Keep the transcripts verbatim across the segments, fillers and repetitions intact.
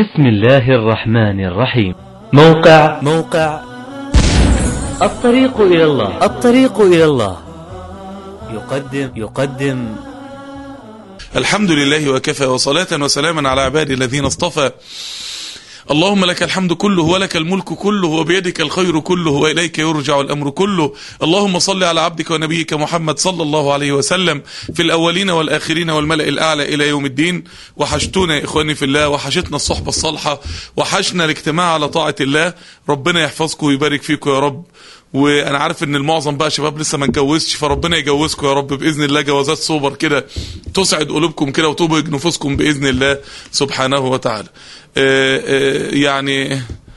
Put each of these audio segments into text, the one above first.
بسم الله الرحمن الرحيم. موقع موقع الطريق إلى الله. الطريق إلى الله يقدم يقدم الحمد لله وكفى، وصلاة وسلاما على عبادي الذين اصطفى. اللهم لك الحمد كله ولك الملك كله وبيدك الخير كله وإليك يرجع الأمر كله. اللهم صل على عبدك ونبيك محمد صلى الله عليه وسلم في الأولين والآخرين والملأ الأعلى إلى يوم الدين. وحشتونا يا إخواني في الله، وحشتنا الصحبة الصالحة، وحشنا الاجتماع على طاعة الله. ربنا يحفظكم ويبارك فيكم يا رب. وانا عارف ان المعظم بقى شباب لسه ما اتجوزش، فربنا يجوزكم يا رب باذن الله، جوازات سوبر كده تسعد قلوبكم كده وتبهج نفوسكم باذن الله سبحانه وتعالى. آآ آآ يعني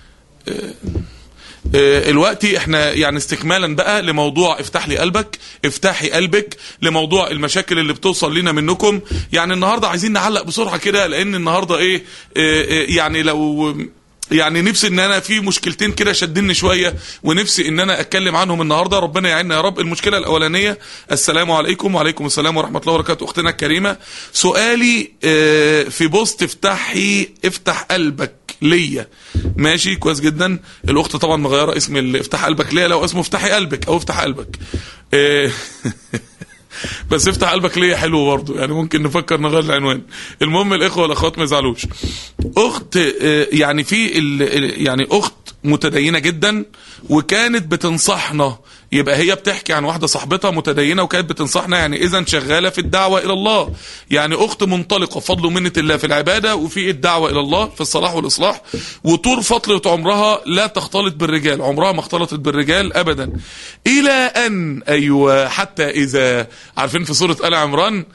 الوقت احنا يعني استكمالا بقى لموضوع افتح لي قلبك، افتحي قلبك، لموضوع المشاكل اللي بتوصل لنا منكم. يعني النهارده عايزين نعلق بسرعه كده، لان النهارده ايه يعني لو يعني نفسي ان انا في مشكلتين كده شدني شويه، ونفسي ان انا اتكلم عنهم النهارده. ربنا يعيننا يا رب. المشكله الاولانيه، السلام عليكم. وعليكم السلام ورحمه الله وبركاته. اختنا الكريمه، سؤالي في بوست افتحي افتح قلبك ليا، ماشي كويس جدا. الاخت طبعا مغيره اسم افتح قلبك ليا، لو اسمه افتحي قلبك او افتح قلبك بس افتح قلبك ليه حلو برضه، يعني ممكن نفكر نغير العنوان. المهم الاخوه والاخوات ما يزعلوش. اخت يعني في يعني اخت متدينه جدا، وكانت بتنصحنا، يبقى هي بتحكي عن واحده صاحبتها متدينه وكانت بتنصحنا، يعني اذا شغاله في الدعوه الى الله، يعني اخت منطلقه بفضل ومنه الله في العباده وفي الدعوه الى الله في الصلاح والاصلاح، وطول فتره عمرها لا تختلط بالرجال، عمرها ما اختلطت بالرجال ابدا، الى ان ايوه حتى اذا عارفين في سوره آل عمران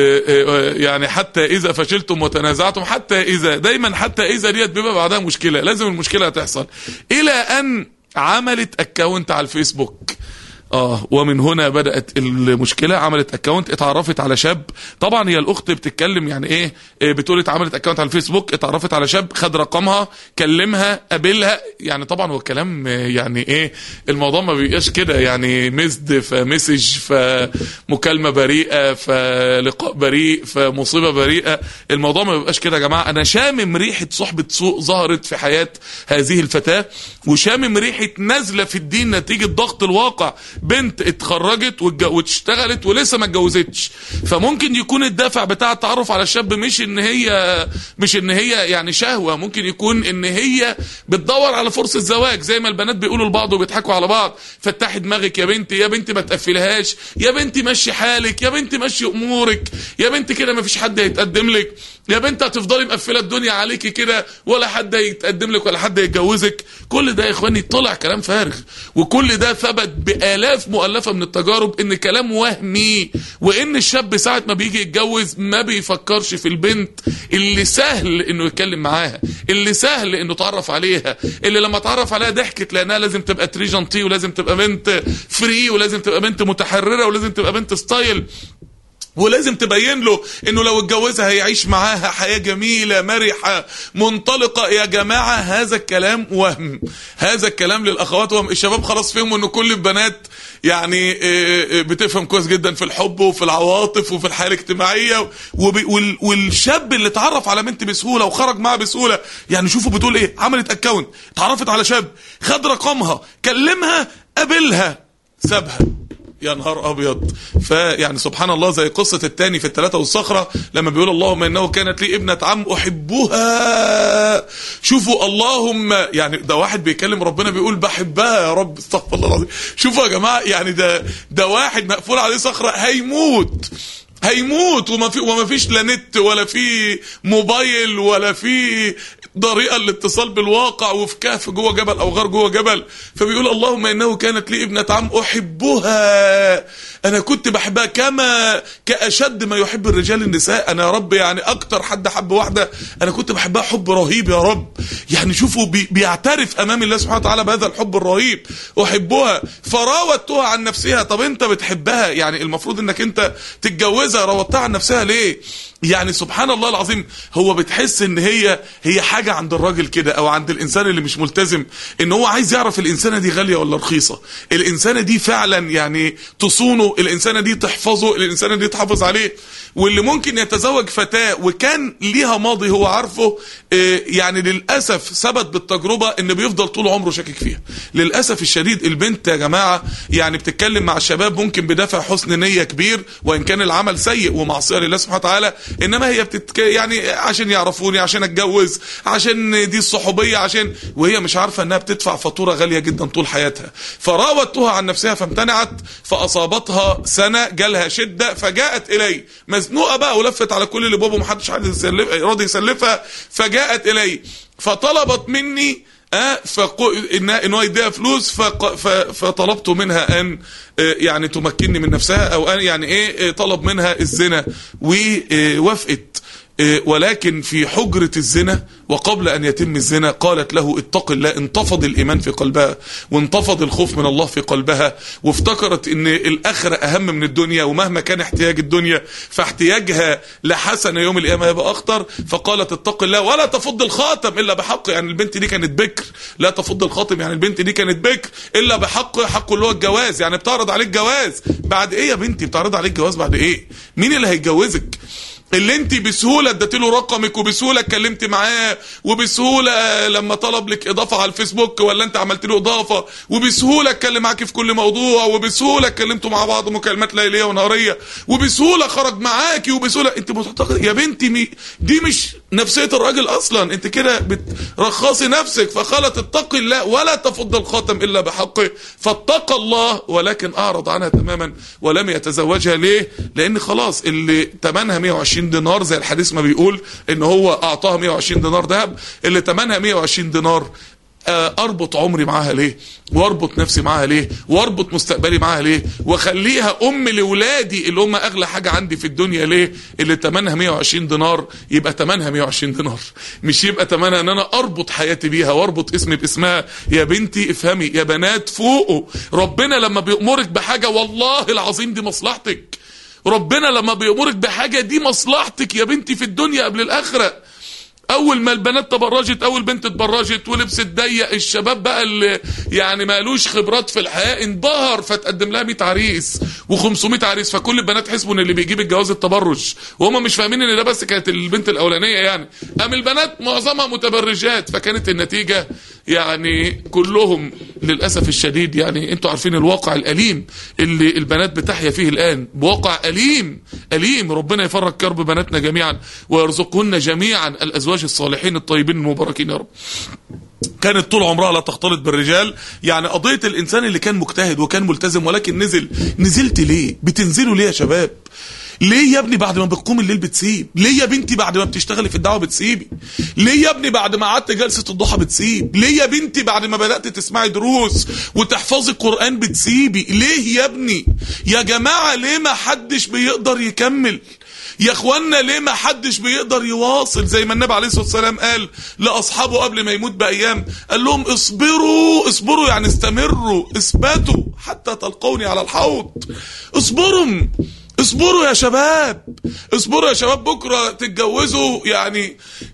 يعني حتى اذا فشلتم وتنازعتم، حتى اذا دايما حتى اذا ديت بيبقى بعدها مشكله، لازم المشكله هتحصل، الى ان عملت اكونت على الفيسبوك. اه ومن هنا بدأت المشكلة. عملت اكونت، اتعرفت على شاب. طبعا هي الاخت بتتكلم يعني ايه, إيه بتقول اتعملت اكونت على الفيسبوك، اتعرفت على شاب، خد رقمها، كلمها، قابلها. يعني طبعا هو الكلام يعني ايه، الموضوع ما بيبقاش كده، يعني مسد فمسج فمكالمة بريئة فلقاء بريء فمصيبة بريئة. الموضوع ما بيبقاش كده يا جماعة. انا شامم ريحة صحبة سوء ظهرت في حياة هذه الفتاة، وشامم ريحة نزلة في الدين نتيجة ضغط الواقع. بنت اتخرجت واشتغلت ولسه ما اتجوزتش، فممكن يكون الدافع بتاع التعرف على الشاب مش ان هي مش ان هي يعني شهوة، ممكن يكون ان هي بتدور على فرصة زواج، زي ما البنات بيقولوا لبعض وبيضحكوا على بعض. فتحي دماغك يا بنتي، يا بنتي ما تقفلهاش، يا بنتي مشي حالك، يا بنتي مشي امورك، يا بنتي كده ما فيش حد هيتقدم لك، يا بنتي هتفضلي مقفله الدنيا عليكي كده ولا حد هيتقدم لك ولا حد هيتجوزك. كل ده يا اخواني طلع كلام فارغ، وكل ده ثبت بالاف مؤلفه من التجارب ان كلام وهمي، وان الشاب ساعه ما بيجي يتجوز ما بيفكرش في البنت اللي سهل انه يتكلم معاها، اللي سهل انه يتعرف عليها، اللي لما اتعرف عليها ضحكت لانها لازم تبقى تري جنتي، ولازم تبقى بنت فري، ولازم تبقى بنت متحرره، ولازم تبقى بنت ستايل، ولازم تبين له انه لو اتجوزها هيعيش معاها حياة جميلة مرحة منطلقة. يا جماعة هذا الكلام وهم، هذا الكلام للاخوات وهم. الشباب خلاص فهموا انه كل البنات يعني بتفهم كويس جدا في الحب وفي العواطف وفي الحياة الاجتماعية، والشاب اللي اتعرف على بنت بسهولة وخرج معها بسهولة، يعني شوفوا بتقول ايه، عملت اكونت، اتعرفت على شاب، خد رقمها، كلمها، قابلها، سابها. يا نهار ابيض. فيعني سبحان الله، زي قصة التاني في الثلاثة والصخرة لما بيقول اللهم انه كانت لي ابنة عم احبها. شوفوا اللهم، يعني ده واحد بيكلم ربنا بيقول بحبها يا رب، استغفر الله العظيم. شوفوا يا جماعة، يعني ده ده واحد مقفول عليه صخرة هيموت هيموت وما في وما فيش لا نت ولا في موبايل ولا في طريقه للاتصال بالواقع، وفي كهف جوه جبل او غار جوه جبل. فبيقول اللهم انه كانت لي ابنة عم احبها، انا كنت بحبها كما كاشد ما يحب الرجال النساء. انا يا رب يعني اكتر حد حب واحده انا كنت بحبها حب رهيب يا رب. يعني شوفوا بي بيعترف امام الله سبحانه وتعالى بهذا الحب الرهيب، احبها فراودتها عن نفسها. طب انت بتحبها، يعني المفروض انك انت تتجوزها، راودتها عن نفسها ليه؟ يعني سبحان الله العظيم. هو بتحس ان هي هي حاجة عند الراجل كده او عند الانسان اللي مش ملتزم، ان هو عايز يعرف الانسانة دي غالية ولا رخيصة، الانسانة دي فعلا يعني تصونه تحضنه، الانسانه دي تحفظه، الانسانه دي تحافظ عليه. واللي ممكن يتزوج فتاه وكان ليها ماضي هو عارفه، اه يعني للاسف ثبت بالتجربه ان بيفضل طول عمره شاكك فيها. للاسف الشديد البنت يا جماعه يعني بتتكلم مع الشباب ممكن بدافع حسن نيه كبير، وان كان العمل سيء ومعصيه لله سبحانه وتعالى، انما هي بتتك يعني عشان يعرفوني، عشان اتجوز، عشان دي الصحوبيه، عشان وهي مش عارفه انها بتدفع فاتوره غاليه جدا طول حياتها. فراودتها عن نفسها فامتنعت، فاصابتها سنه جالها شده، فجاءت الي مزنوقه بقى ولفت على كل اللي بابه محدش حد يسلف راضي يسلفها، فجاءت الي فطلبت مني اه فقو ان ان هو يديها فلوس، فق فطلبت منها ان اه يعني تمكنني من نفسها، او ان يعني ايه طلب منها الزنا ووافقت. ولكن في حجرة الزنا وقبل أن يتم الزنا قالت له اتق الله. انتفض الإيمان في قلبها وانتفض الخوف من الله في قلبها، وافتكرت ان الآخرة أهم من الدنيا، ومهما كان احتياج الدنيا فاحتياجها لحسنة يوم القيامة يبقى أخطر. فقالت اتق الله ولا تفض الخاتم إلا بحق. يعني البنت دي كانت بكر، لا تفض الخاتم يعني البنت دي كانت بكر إلا بحق، حقه اللي هو الجواز. يعني بتعرض عليك جواز بعد ايه يا بنتي؟ بتعرض عليك جواز بعد ايه؟ مين اللي هيتجوزك؟ اللي انت بسهولة اديتله رقمك وبسهولة اتكلمت معاه وبسهولة لما طلب لك اضافة على الفيسبوك ولا انت عملت له اضافة وبسهولة اتكلم معاكي في كل موضوع وبسهولة اتكلمتوا مع بعض مكالمات ليلية ونهارية وبسهولة خرج معاكي وبسهولة. انت معتقد يا بنتي مي دي مش نفسية الراجل اصلا، انت كده بترخصي نفسك. فقالت اتق الله ولا تفض الخاتم الا بحقه، فاتقى الله ولكن اعرض عنها تماما ولم يتزوجها. ليه؟ لان خلاص اللي تمنها مية وعشرين دينار زي الحديث ما بيقول ان هو اعطاها مية وعشرين دينار ذهب، اللي تمنها مية وعشرين دينار اربط عمري معاها ليه؟ واربط نفسي معاها ليه؟ واربط مستقبلي معاها ليه؟ واخليها ام لاولادي اللي هم اغلى حاجه عندي في الدنيا ليه؟ اللي تمنها مية وعشرين دينار يبقى تمنها مية وعشرين دينار، مش يبقى تمنها ان انا اربط حياتي بيها واربط اسمي باسمها. يا بنتي افهمي، يا بنات فوقوا، ربنا لما بيأمرك بحاجه والله العظيم دي مصلحتك. ربنا لما بيأمرك بحاجه دي مصلحتك يا بنتي في الدنيا قبل الاخره. اول ما البنات تبرجت، اول بنت اتبرجت ولبست ضيق، الشباب بقى اللي يعني ما لوش خبرات في الحياه انبهر، فتقدم لها مية عريس وخمسمية عريس، فكل البنات حسبوا ان اللي بيجيب الجواز التبرج، وهم مش فاهمين ان ده بس كانت البنت الاولانيه. يعني قام البنات معظمها متبرجات، فكانت النتيجه يعني كلهم للاسف الشديد. يعني انتوا عارفين الواقع الاليم اللي البنات بتحيا فيه الان، بواقع اليم اليم. ربنا يفرج كرب بناتنا جميعا ويرزقهن جميعا الازواج الصالحين الطيبين المباركين يا رب. كانت طول عمرها لا تختلط بالرجال. يعني قضية الانسان اللي كان مجتهد وكان ملتزم ولكن نزل. نزلت ليه؟ بتنزلوا ليه يا شباب؟ ليه يا ابني بعد ما بتقوم الليل بتسيب؟ ليه يا بنتي بعد ما بتشتغلي في الدعوه بتسيبي؟ ليه يا ابني بعد ما قعدت جلسه الضحى بتسيب؟ ليه يا بنتي بعد ما بدات تسمعي دروس وتحفظي القران بتسيبي؟ ليه يا ابني؟ يا جماعه ليه ما حدش بيقدر يكمل؟ يا اخوانا ليه ما حدش بيقدر يواصل؟ زي ما النبي عليه الصلاه والسلام قال لاصحابه قبل ما يموت بايام، قال لهم اصبروا اصبروا يعني استمروا اثبتوا حتى تلقوني على الحوض. اصبروا اصبروا يا شباب، اصبروا يا شباب. بكره تتجوزوا يعني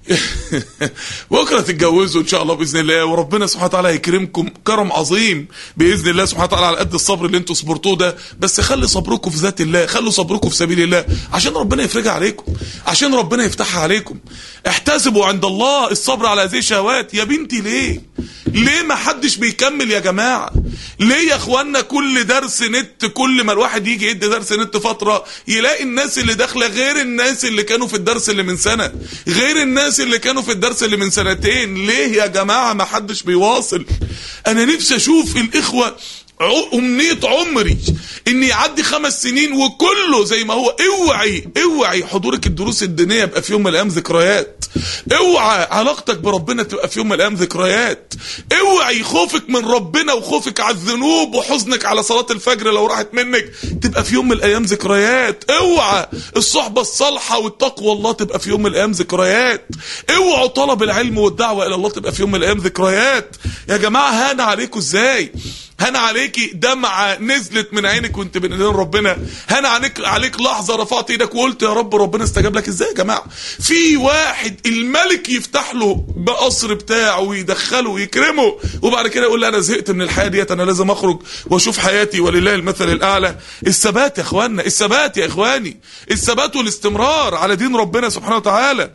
بكره تتجوزوا ان شاء الله باذن الله، وربنا سبحانه وتعالى هيكرمكم كرم عظيم باذن الله سبحانه وتعالى على قد الصبر اللي انتوا صبرتوه ده. بس خلي صبركم في ذات الله، خلوا صبركم في سبيل الله عشان ربنا يفرجها عليكم، عشان ربنا يفتحها عليكم. احتسبوا عند الله الصبر على هذه الشهوات. يا بنتي ليه؟ ليه ما حدش بيكمل يا جماعه؟ ليه يا اخوانا كل درس نت، كل ما الواحد يجي يدي درس نت فتره يلاقي الناس اللي داخله غير الناس اللي كانوا في الدرس اللي من سنه، غير الناس اللي كانوا في الدرس اللي من سنتين؟ ليه يا جماعه ما حدش بيواصل؟ انا نفسي اشوف الاخوه أمنية عمري إن يعدي خمس سنين وكله زي ما هو. اوعي اوعي حضورك الدروس الدينية يبقى في يوم من الأيام ذكريات. اوعى علاقتك بربنا تبقى في يوم من الأيام ذكريات. اوعي خوفك من ربنا وخوفك على الذنوب وحزنك على صلاة الفجر لو راحت منك تبقى في يوم من الأيام ذكريات. اوعى الصحبة الصالحة والتقوى الله تبقى في يوم من الأيام ذكريات. اوعوا طلب العلم والدعوة إلى الله تبقى في يوم من الأيام ذكريات. يا جماعة هان عليكم ازاي؟ هان عليكي دمعة نزلت من عينك وانت بين ايدين ربنا، هان عليك عليك لحظة رفعت ايدك وقلت يا رب ربنا استجاب لك. ازاي يا جماعة في واحد الملك يفتح له بقصر بتاعه ويدخله ويكرمه وبعد كده يقول لي انا زهقت من الحياة ديت، انا لازم اخرج واشوف حياتي ولله المثل الاعلى؟ الثبات يا اخواننا، الثبات يا اخواني، الثبات والاستمرار على دين ربنا سبحانه وتعالى.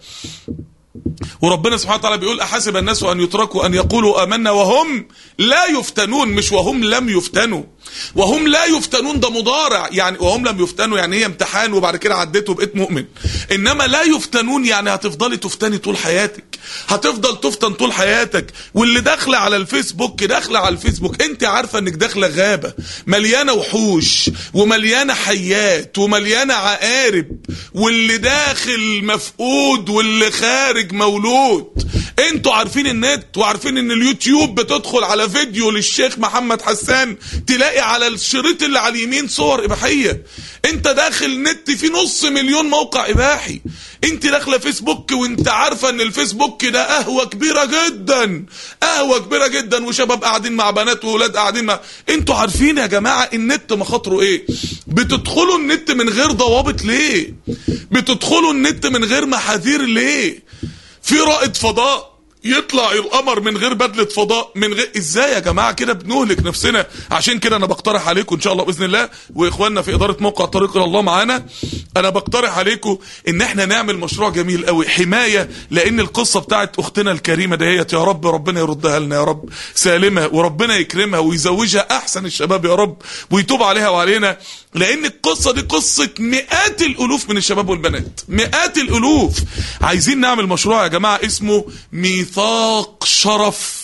وربنا سبحانه وتعالى بيقول احسب الناس ان يتركوا ان يقولوا امنا وهم لا يفتنون، مش وهم لم يفتنوا. وهم لا يفتنون ده مضارع، يعني وهم لم يفتنوا يعني هي امتحان وبعد كده عديته وبقيت مؤمن. انما لا يفتنون يعني هتفضلي تفتني طول حياتك، هتفضل تفتن طول حياتك. واللي داخله على الفيسبوك داخله على الفيسبوك انت عارفه انك داخله غابه مليانه وحوش ومليانه حيات ومليانه عقارب، واللي داخل مفقود واللي خارج مولود. انتوا عارفين النت وعارفين ان اليوتيوب بتدخل على فيديو للشيخ محمد حسان تلاقي على الشريط اللي على اليمين صور اباحيه. انت داخل نت في نص مليون موقع اباحي، انت داخله فيسبوك وانت عارفه ان الفيسبوك ده قهوه كبيره جدا، قهوه كبيره جدا وشباب قاعدين مع بنات واولاد قاعدين مع. انتوا عارفين يا جماعه النت مخاطره ايه؟ بتدخلوا النت من غير ضوابط ليه؟ بتدخلوا النت من غير محاذير ليه؟ في رائد فضاء يطلع القمر من غير بدلة فضاء، من غير ازاي يا جماعة كده بنهلك نفسنا. عشان كده انا بقترح عليكم ان شاء الله باذن الله، واخواننا في ادارة موقع طريق الى الله معانا، انا بقترح عليكم ان احنا نعمل مشروع جميل قوي حماية، لان القصة بتاعت اختنا الكريمة دهيت يا رب ربنا يردها لنا يا رب سالمة، وربنا يكرمها ويزوجها احسن الشباب يا رب ويتوب عليها وعلينا. لان القصة دي قصة مئات الالوف من الشباب والبنات، مئات الالوف. عايزين نعمل مشروع يا جماعة اسمه ميثاق شرف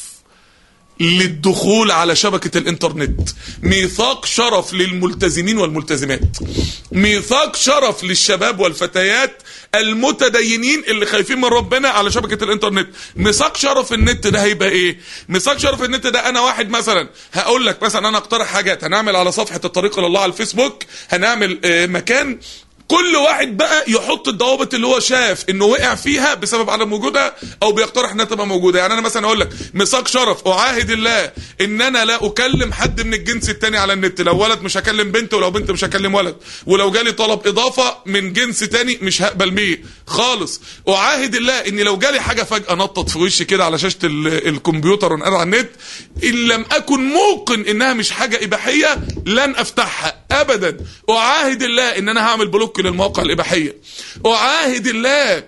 للدخول على شبكة الانترنت، ميثاق شرف للملتزمين والملتزمات، ميثاق شرف للشباب والفتيات المتدينين اللي خايفين من ربنا على شبكة الانترنت. ميثاق شرف النت ده هيبقى ايه؟ ميثاق شرف النت ده انا واحد مثلا هقول لك مثلا انا اقترح حاجات، هنعمل على صفحة الطريق الى الله على الفيسبوك هنعمل اه مكان كل واحد بقى يحط الضوابط اللي هو شاف انه وقع فيها بسبب عدم وجودها او بيقترح انها تبقى موجوده. يعني انا مثلا اقول لك ميثاق شرف اعاهد الله ان انا لا اكلم حد من الجنس التاني على النت، لو ولد مش هكلم بنت ولو بنت مش هكلم ولد، ولو جالي طلب اضافه من جنس تاني مش هقبل بيه خالص. اعاهد الله ان لو جالي حاجه فجاه نطت في وشي كده على شاشه الكمبيوتر وانا على النت، ان لم اكن موقن انها مش حاجه اباحيه لن افتحها ابدا. اعاهد الله ان انا هعمل بلوك للمواقع الاباحيه. اعاهد الله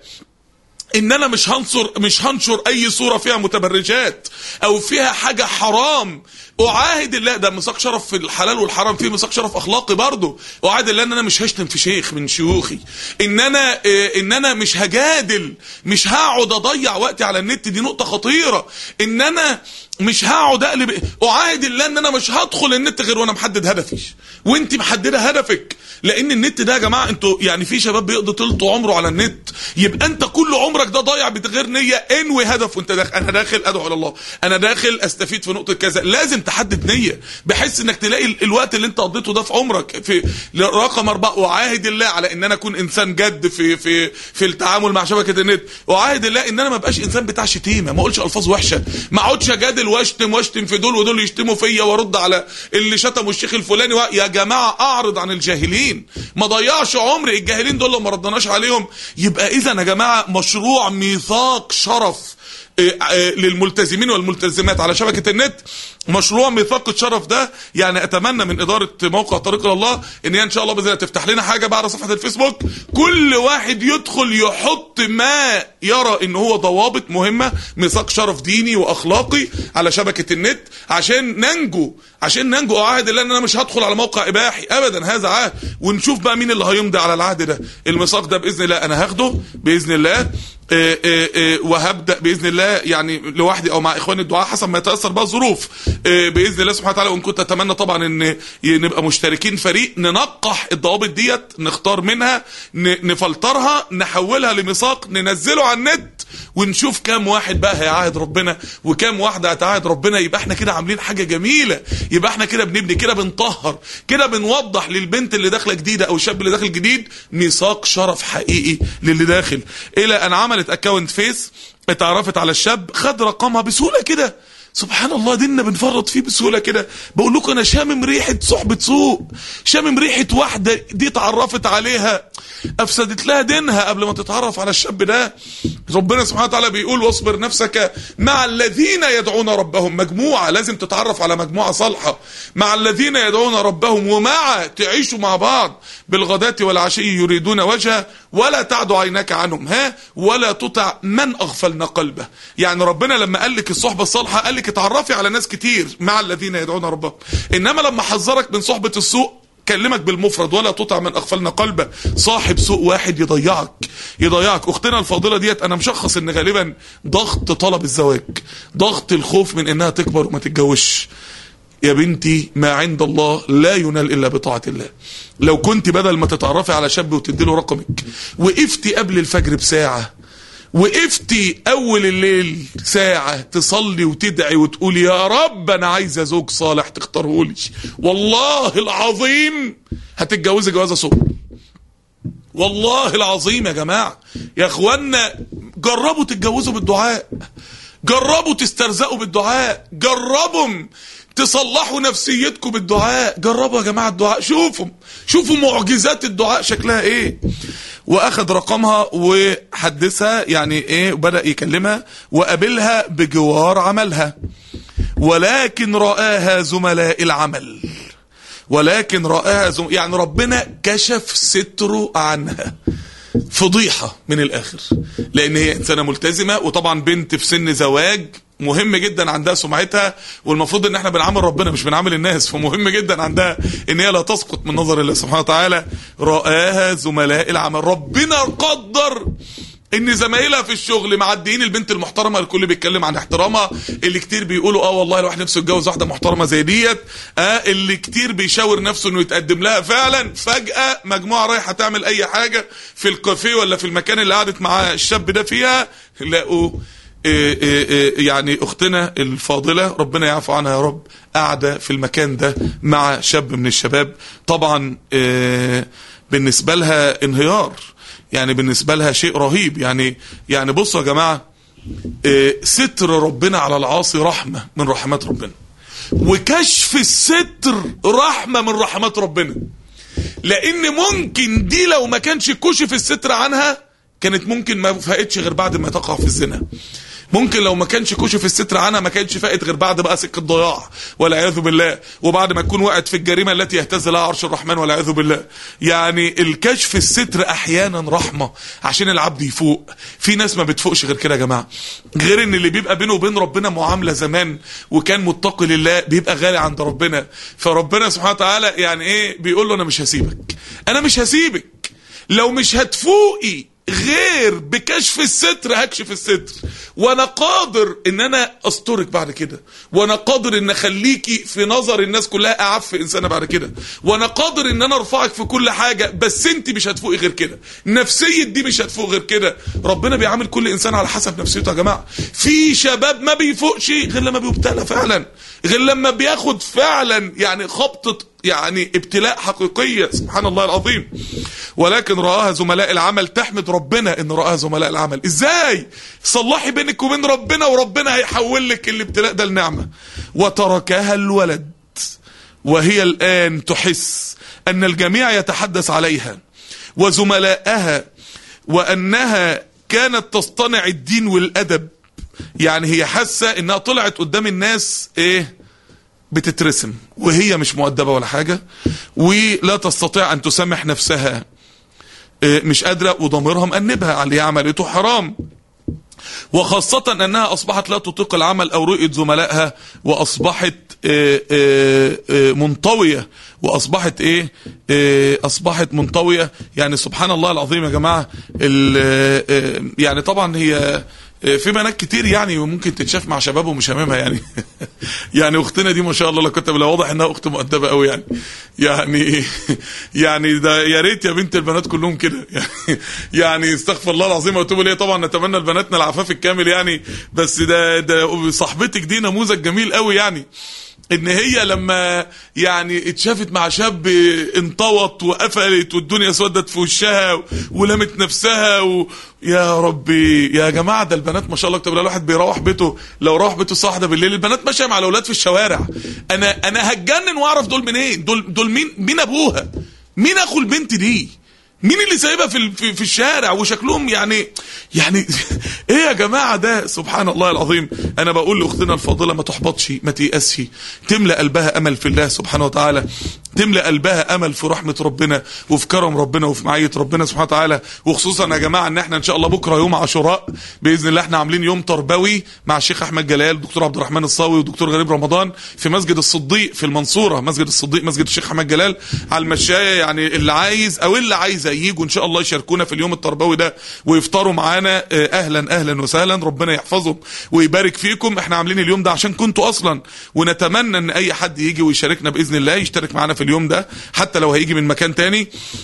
ان انا مش هنصر مش هنشر اي صوره فيها متبرجات او فيها حاجه حرام. اعاهد الله، ده ميثاق شرف في الحلال والحرام، فيه ميثاق شرف اخلاقي برضه. اعاهد الله ان انا مش هشتم في شيخ من شيوخي، ان انا إيه ان انا مش هجادل، مش هقعد اضيع وقتي على النت، دي نقطه خطيره. ان انا مش هقعد اقلب. اعاهد الله ان انا مش هدخل النت غير وانا محدد هدفي وانت محدده هدفك. لان النت ده يا جماعه انتوا يعني في شباب بيقضي طول عمره على النت، يبقى انت كل عمرك ده ضايع بغير نيه. انوي هدف وانت داخل، انا داخل ادعو الى الله، انا داخل استفيد في نقطه كذا. لازم تحدد نيه بحيث انك تلاقي الوقت اللي انت قضيته ده في عمرك. في رقم أربعة اعاهد الله على ان انا اكون انسان جد في في في التعامل مع شبكه النت. اعاهد الله ان انا ما ابقاش انسان بتاع شتيمه، ما اقولش الفاظ وحشه، ما اقعدش اجادل واشتم واشتم في دول ودول يشتموا فيا وارد على اللي شتموا الشيخ الفلاني و... يا جماعه اعرض عن الجاهلين، ما ضيعش عمري. الجاهلين دول لو ما ردناش عليهم يبقى اذا يا جماعه مشروع ميثاق شرف للملتزمين والملتزمات على شبكة النت، مشروع ميثاق الشرف ده. يعني اتمنى من ادارة موقع طريق الى الله ان هي ان شاء الله باذن الله تفتح لنا حاجة بعد صفحة الفيسبوك، كل واحد يدخل يحط ما يرى ان هو ضوابط مهمة، ميثاق شرف ديني واخلاقي على شبكة النت عشان ننجو، عشان ننجو. اعاهد الله ان انا مش هدخل على موقع اباحي ابدا، هذا عهد. ونشوف بقى مين اللي هيمضي على العهد ده. الميثاق ده باذن الله انا هاخده باذن الله، إيه إيه إيه وهبدا باذن الله يعني لوحدي او مع اخواني الدعاء حسب ما يتاثر بها الظروف إيه باذن الله سبحانه وتعالى. وان كنت اتمنى طبعا ان نبقى مشتركين فريق ننقح الضوابط ديت، نختار منها، نفلترها، نحولها لميثاق، ننزله على النت ونشوف كام واحد بقى هيعاهد ربنا وكام واحده هتعاهد ربنا. يبقى احنا كده عاملين حاجه جميله، يبقى احنا كده بنبني، كده بنطهر، كده بنوضح للبنت اللي داخله جديده او الشاب اللي داخل جديد ميثاق شرف حقيقي للي داخل. الى ان عملت اكونت فيس، اتعرفت على الشاب، خد رقمها بسهوله كده سبحان الله ديننا بنفرط فيه بسهولة كده. بقول لكم انا شامم ريحة صحبة سوء، شامم ريحة واحدة دي اتعرفت عليها افسدت لها دينها قبل ما تتعرف على الشاب ده. ربنا سبحانه وتعالى بيقول واصبر نفسك مع الذين يدعون ربهم، مجموعة لازم تتعرف على مجموعة صالحة، مع الذين يدعون ربهم، ومع تعيشوا مع بعض بالغداة والعشي يريدون وجهه ولا تعد عيناك عنهم، ها ولا تطع من اغفلنا قلبه. يعني ربنا لما قال لك الصحبة الصالحة قال لك اتعرفي على ناس كتير مع الذين يدعون ربهم، انما لما حذرك من صحبة السوء كلمك بالمفرد ولا تطع من اغفلنا قلبه. صاحب سوء واحد يضيعك يضيعك. اختنا الفاضله ديت انا مشخص ان غالبا ضغط طلب الزواج، ضغط الخوف من انها تكبر وما تتجوزش. يا بنتي ما عند الله لا ينال الا بطاعه الله. لو كنت بدل ما تتعرفي على شاب وتدي له رقمك وقفتي قبل الفجر بساعه، وقفتي اول الليل ساعة تصلي وتدعي وتقول يا رب انا عايزة زوج صالح تختاره لي، والله العظيم هتتجوزي جوازة سوء. والله العظيم يا جماعة يا اخوانا، جربوا تتجوزوا بالدعاء، جربوا تسترزقوا بالدعاء، جربوا تصلحوا نفسيتكم بالدعاء، جربوا يا جماعة الدعاء. شوفوا شوفوا معجزات الدعاء شكلها ايه. واخد رقمها وحدثها يعني ايه، وبدأ يكلمها وقابلها بجوار عملها، ولكن رآها زملاء العمل، ولكن رآها زم... يعني ربنا كشف ستره عنها. فضيحة من الاخر، لان هي انسانة ملتزمة، وطبعا بنت في سن زواج مهم جدا عندها سمعتها، والمفروض ان احنا بنعامل ربنا مش بنعامل الناس، فمهم جدا عندها ان هي لا تسقط من نظر الله سبحانه وتعالى. رآها زملاء العمل، ربنا قدر ان زمايلها في الشغل معديين البنت المحترمه، الكل بيتكلم عن احترامها، اللي كتير بيقولوا اه والله الواحد نفسه يتجوز واحده محترمه زي ديت، اه اللي كتير بيشاور نفسه انه يتقدم لها فعلا. فجأة مجموعه رايحه تعمل اي حاجه في الكافيه ولا في المكان اللي قعدت مع الشاب ده فيها، لقوا إيه إيه إيه يعني اختنا الفاضله ربنا يعفو عنها يا رب قاعده في المكان ده مع شاب من الشباب. طبعا إيه بالنسبه لها انهيار، يعني بالنسبه لها شيء رهيب. يعني يعني بصوا يا جماعه، إيه ستر ربنا على العاصي رحمه من رحمات ربنا، وكشف الستر رحمه من رحمات ربنا. لان ممكن دي لو ما كانش كشف الستر عنها كانت ممكن ما فاقتش غير بعد ما تقع في الزنا. ممكن لو ما كانش كشف الستر عنها ما كانش فاقت غير بعد بقى سكه ضياع والعياذ بالله، وبعد ما تكون وقعت في الجريمه التي يهتز لها عرش الرحمن والعياذ بالله. يعني الكشف الستر احيانا رحمه عشان العبد يفوق. في ناس ما بتفوقش غير كده يا جماعه، غير ان اللي بيبقى بينه وبين ربنا معامله زمان وكان متقي لله بيبقى غالي عند ربنا. فربنا سبحانه وتعالى يعني ايه بيقول له انا مش هسيبك، انا مش هسيبك لو مش هتفوقي غير بكشف الستر هكشف الستر، وانا قادر ان انا استرك بعد كده، وانا قادر ان اخليكي في نظر الناس كلها اعف انسانه بعد كده، وانا قادر ان انا ارفعك في كل حاجه، بس انت مش هتفوقي غير كده، نفسيه دي مش هتفوق غير كده. ربنا بيعامل كل انسان على حسب نفسيته يا جماعه. في شباب ما بيفوقش غير لما بيبتلى فعلا، غير لما بياخد فعلا يعني خبطه يعني ابتلاء حقيقية. سبحان الله العظيم. ولكن رآها زملاء العمل، تحمد ربنا ان رآها زملاء العمل. ازاي؟ صلحي بينك وبين ربنا وربنا هيحول لك الابتلاء ده لنعمة. وتركها الولد وهي الآن تحس ان الجميع يتحدث عليها وزملائها وانها كانت تصطنع الدين والادب. يعني هي حاسة انها طلعت قدام الناس ايه بتترسم، وهي مش مؤدبة ولا حاجة، ولا تستطيع أن تسامح نفسها، مش قادرة، وضميرها مأنبها على اللي عملته حرام. وخاصة أنها أصبحت لا تطيق العمل أو رؤية زملائها، وأصبحت منطوية، وأصبحت إيه أصبحت منطوية. يعني سبحان الله العظيم يا جماعة. يعني طبعا هي في بنات كتير يعني ممكن تتشاف مع شباب ومش هاممها يعني يعني اختنا دي ما شاء الله لا كنت بلا واضح انها اخت مؤدبه قوي يعني يعني يعني ده يا ريت يا بنت البنات كلهم كده يعني يعني استغفر الله العظيم واتوب اليه. طبعا نتمنى لبناتنا العفاف الكامل يعني، بس ده ده صاحبتك دي نموذج جميل قوي يعني. ان هي لما يعني اتشافت مع شاب انطوت وقفلت والدنيا سودت في وشها ولمت نفسها و... يا ربي يا جماعه، ده البنات ما شاء الله اكتب لها الواحد بيروح بيته، لو روح بيته الساعه واحدة بالليل البنات ماشيه مع الاولاد في الشوارع. انا انا هتجنن واعرف دول منين، دول دول مين مين ابوها، مين اخو البنت دي، مين اللي سايبها في في, في الشارع وشكلهم يعني يعني ايه يا جماعه ده؟ سبحان الله العظيم. انا بقول لاختنا الفاضله ما تحبطش، ما تيأسش، تملأ قلبها امل في الله سبحانه وتعالى، تملأ قلبها امل في رحمه ربنا وفي كرم ربنا وفي معيه ربنا سبحانه وتعالى. وخصوصا يا جماعه ان احنا ان شاء الله بكره يوم عاشوراء باذن الله احنا عاملين يوم تربوي مع الشيخ احمد جلال والدكتور عبد الرحمن الصاوي والدكتور غريب رمضان في مسجد الصديق في المنصوره، مسجد الصديق مسجد الشيخ احمد جلال على المشايه. يعني اللي عايز او اللي عايزه ييجوا ان شاء الله يشاركونا في اليوم التربوي ده ويفطروا معانا، اهلا اهلا وسهلا، ربنا يحفظهم ويبارك فيكم. احنا عاملين اليوم ده عشان كنتوا اصلا، ونتمنى ان اي حد يجي ويشاركنا باذن الله، يشترك معانا في اليوم ده حتى لو هيجي من مكان تاني.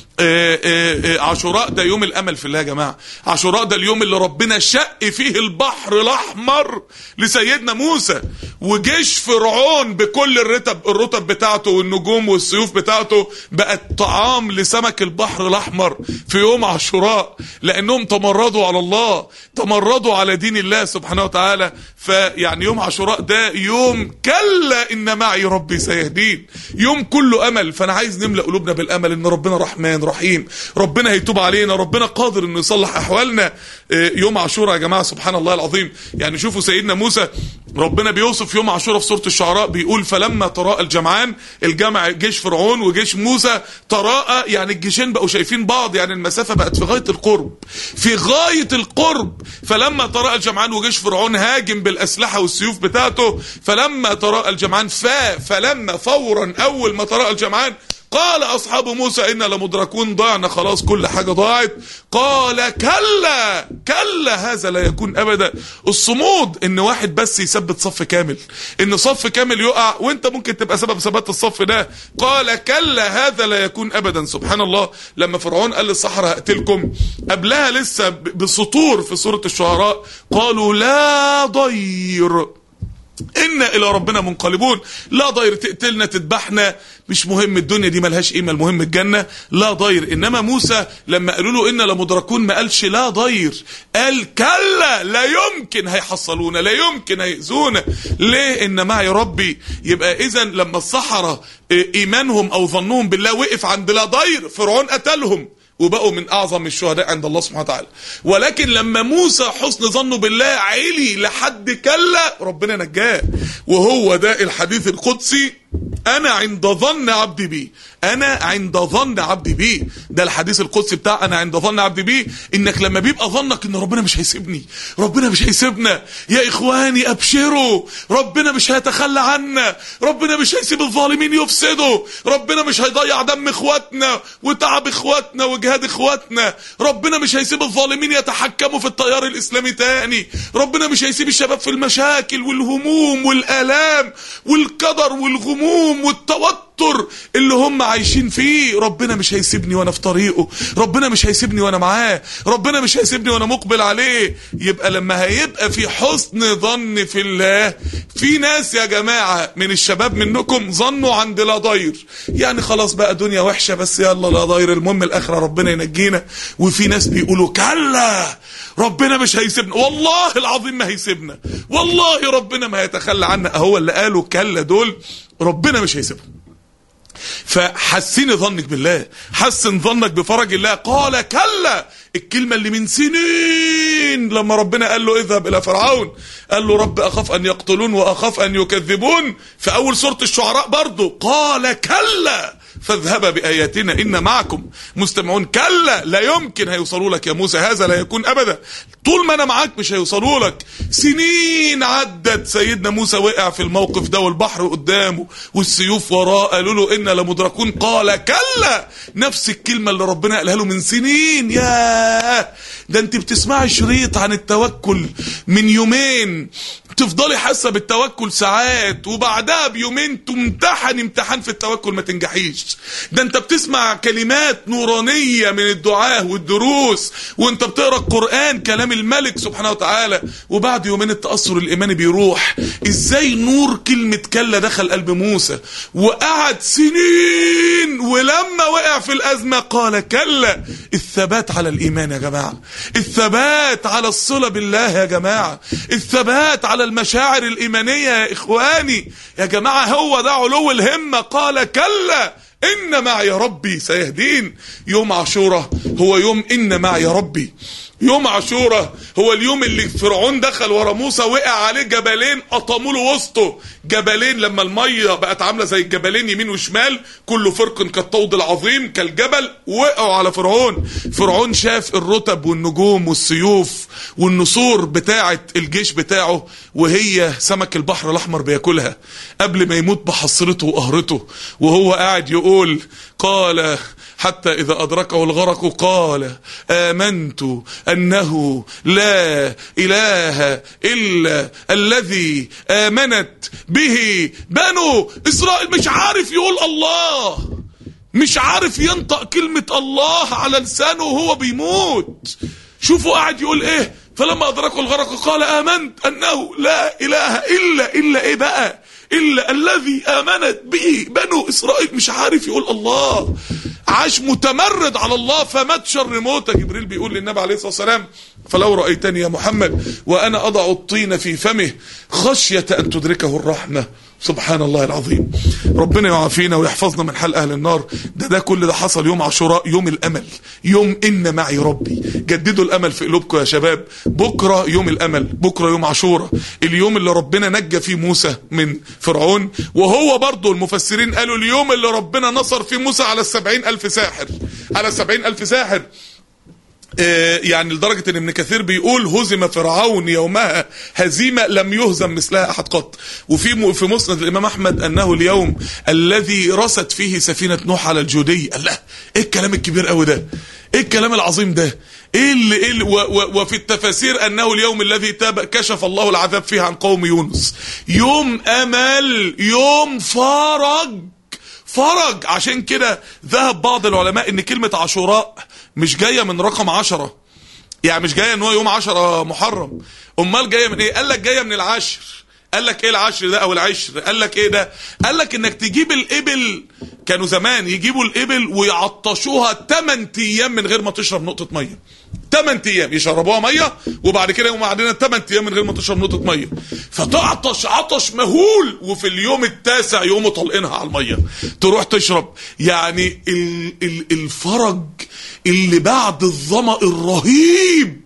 آآ آآ عاشوراء ده يوم الامل في الله يا جماعه. عاشوراء ده اليوم اللي ربنا شق فيه البحر الاحمر لسيدنا موسى، وجيش فرعون بكل الرتب الرتب بتاعته والنجوم والسيوف بتاعته بقت طعام لسمك البحر الاحمر في يوم عاشوراء، لانهم تمردوا على الله، تمردوا على دين الله سبحانه وتعالى. فيعني يوم عاشوراء ده يوم كلا ان معي ربي سيهدين، يوم كله امل. فانا عايز نملأ قلوبنا بالامل ان ربنا رحمن رحيم، ربنا هيتوب علينا، ربنا قادر انه يصلح احوالنا. يوم عاشوراء يا جماعه سبحان الله العظيم. يعني شوفوا سيدنا موسى ربنا بيوصف يوم عاشوراء في سوره الشعراء، بيقول فلما تراءى الجمعان، الجمع جيش فرعون وجيش موسى، تراءى يعني الجيشين بقوا شايفين بعض، يعني المسافه بقت في غايه القرب، في غايه القرب. فلما تراءى الجمعان وجيش فرعون هاجم بالاسلحه والسيوف بتاعته، فلما تراءى الجمعان فا فلما فورا اول ما تراءى الجمعان قال أصحاب موسى إنا لمدركون، ضعنا خلاص كل حاجة ضاعت. قال كلا كلا هذا لا يكون أبدا. الصمود إن واحد بس يثبت صف كامل، إن صف كامل يقع وإنت ممكن تبقى سبب ثبات الصف ده. قال كلا هذا لا يكون أبدا. سبحان الله. لما فرعون قال للصحراء هقتلكم، قبلها لسه بسطور في سورة الشعراء قالوا لا ضير إنا إلى ربنا منقلبون. لا ضير، تقتلنا تذبحنا مش مهم، الدنيا دي ملهاش قيمة، المهم الجنة، لا ضير. إنما موسى لما قالوا له إنا لمدركون ما قالش لا ضير، قال كلا لا يمكن هيحصلونا، لا يمكن هيأذونا. ليه؟ إن معي ربي. يبقى إذن لما السحرة إيمانهم أو ظنهم بالله وقف عند لا ضير، فرعون قتلهم وبقوا من اعظم الشهداء عند الله سبحانه وتعالى. ولكن لما موسى حسن ظنه بالله عالي لحد كلا، ربنا نجاه. وهو ده الحديث القدسي، انا عند ظن عبدي بي، انا عند ظن عبدي بي. ده الحديث القدسي بتاع انا عند ظن عبدي بي. انك لما بيبقى ظنك ان ربنا مش هيسيبني، ربنا مش هيسيبنا، يا اخواني ابشروا، ربنا مش هيتخلى عنا، ربنا مش هيسيب الظالمين يفسدوا، ربنا مش هيضيع دم اخواتنا وتعب اخواتنا وجهاد اخواتنا، ربنا مش هيسيب الظالمين يتحكموا في التيار الاسلامي تاني، ربنا مش هيسيب الشباب في المشاكل والهموم والآلام والقدر والغموم والتوتر اللي هم عايشين فيه. ربنا مش هيسيبني وانا في طريقه، ربنا مش هيسيبني وانا معاه، ربنا مش هيسيبني وانا مقبل عليه. يبقى لما هيبقى في حسن ظن في الله، في ناس يا جماعة من الشباب منكم ظنوا عند لا ضير، يعني خلاص بقى دنيا وحشة بس يلا لا ضير، المهم الاخرة ربنا ينجينا. وفي ناس بيقولوا كلا ربنا مش هيسيبنا، والله العظيم ما هيسيبنا، والله ربنا ما هيتخلى عنا. هو اللي قالوا كلا دول ربنا مش هيسيبهم. فحسن ظنك بالله، حسن ظنك بفرج الله. قال كلا، الكلمة اللي من سنين لما ربنا قال له اذهب الى فرعون، قال له رب اخاف ان يقتلون واخاف ان يكذبون، في اول سورة الشعراء برضو قال كلا فاذهب بآياتنا إن معكم مستمعون. كلا لا يمكن هيوصلوا لك يا موسى، هذا لا يكون أبدا، طول ما أنا معاك مش هيوصلوا لك. سنين عدت، سيدنا موسى وقع في الموقف ده والبحر قدامه والسيوف وراه، قالوا له إنا لمدركون، قال كلا، نفس الكلمة اللي ربنا قالها له من سنين. ياه، ده انت بتسمعي شريط عن التوكل من يومين تفضلي حاسه بالتوكل ساعات، وبعدها بيومين تمتحن امتحان في التوكل ما تنجحيش. ده انت بتسمع كلمات نورانية من الدعاء والدروس، وانت بتقرأ القرآن كلام الملك سبحانه وتعالى، وبعد يومين التأثر الإيماني بيروح. ازاي نور كلمة كلا دخل قلب موسى وقعد سنين، ولما وقع في الأزمة قال كلا. الثبات على الإيمان يا جماعة، الثبات على الصلة بالله يا جماعة، الثبات على المشاعر الإيمانية يا إخواني يا جماعة، هو ده علو الهمة. قال كلا إن معي ربي سيهدين. يوم عاشوراء هو يوم إن معي ربي. يوم عاشوراء هو اليوم اللي فرعون دخل ورا موسى، وقع عليه جبلين قطموا له وسطه، جبلين لما الميه بقت عامله زي الجبلين يمين وشمال، كل فرق كالطود العظيم كالجبل، وقعوا على فرعون. فرعون شاف الرتب والنجوم والسيوف والنسور بتاعه الجيش بتاعه، وهي سمك البحر الاحمر بياكلها قبل ما يموت بحسرته وقهرته، وهو قاعد يقول قال حتى إذا أدركه الغرق قال آمنت أنه لا إله إلا الذي آمنت به بنو إسرائيل. مش عارف يقول الله، مش عارف ينطق كلمة الله على لسانه وهو بيموت. شوفوا قاعد يقول إيه، فلما أدركه الغرق قال آمنت أنه لا إله إلا إلا إيه بقى إلا الذي آمنت به بنو إسرائيل. مش عارف يقول الله، عاش متمرد على الله فمات شر موته. جبريل بيقول للنبي عليه الصلاة والسلام فلو رأيتني يا محمد وأنا أضع الطين في فمه خشية أن تدركه الرحمة. سبحان الله العظيم. ربنا يعافينا ويحفظنا من حال أهل النار. ده ده كل ده حصل يوم عاشوراء، يوم الأمل، يوم إن معي ربي. جددوا الأمل في قلوبكم يا شباب. بكرة يوم الأمل، بكرة يوم عاشوراء، اليوم اللي ربنا نجى فيه موسى من فرعون، وهو برضو المفسرين قالوا اليوم اللي ربنا نصر فيه موسى على السبعين ألف ساحر، على السبعين ألف ساحر. يعني لدرجة ان ابن كثير بيقول هزم فرعون يومها هزيمة لم يهزم مثلها احد قط. وفي في مسند الامام احمد انه اليوم الذي رست فيه سفينة نوح على الجودي. الله، ايه الكلام الكبير قوي ده، ايه الكلام العظيم ده، ايه اللي, إيه اللي و و وفي التفاسير انه اليوم الذي تاب كشف الله العذاب فيه عن قوم يونس. يوم امل، يوم فرج، فرج. عشان كده ذهب بعض العلماء ان كلمة عاشوراء مش جاية من رقم عشرة، يعني مش جاية ان هو يوم عشرة محرم، امال جاية من ايه؟ قال لك جاية من العشر. قال لك ايه العشر ده او العشر؟ قال لك ايه ده؟ قال لك انك تجيب الابل، كانوا زمان يجيبوا الابل ويعطشوها تمن ايام من غير ما تشرب نقطة مية. تمن ايام يشربوها مية، وبعد كده يقوموا قاعدين تمن ايام من غير ما تشرب نقطة مية، فتعطش عطش مهول، وفي اليوم التاسع يقوموا طلقينها على المية تروح تشرب. يعني ال ال الفرج اللي بعد الظمأ الرهيب.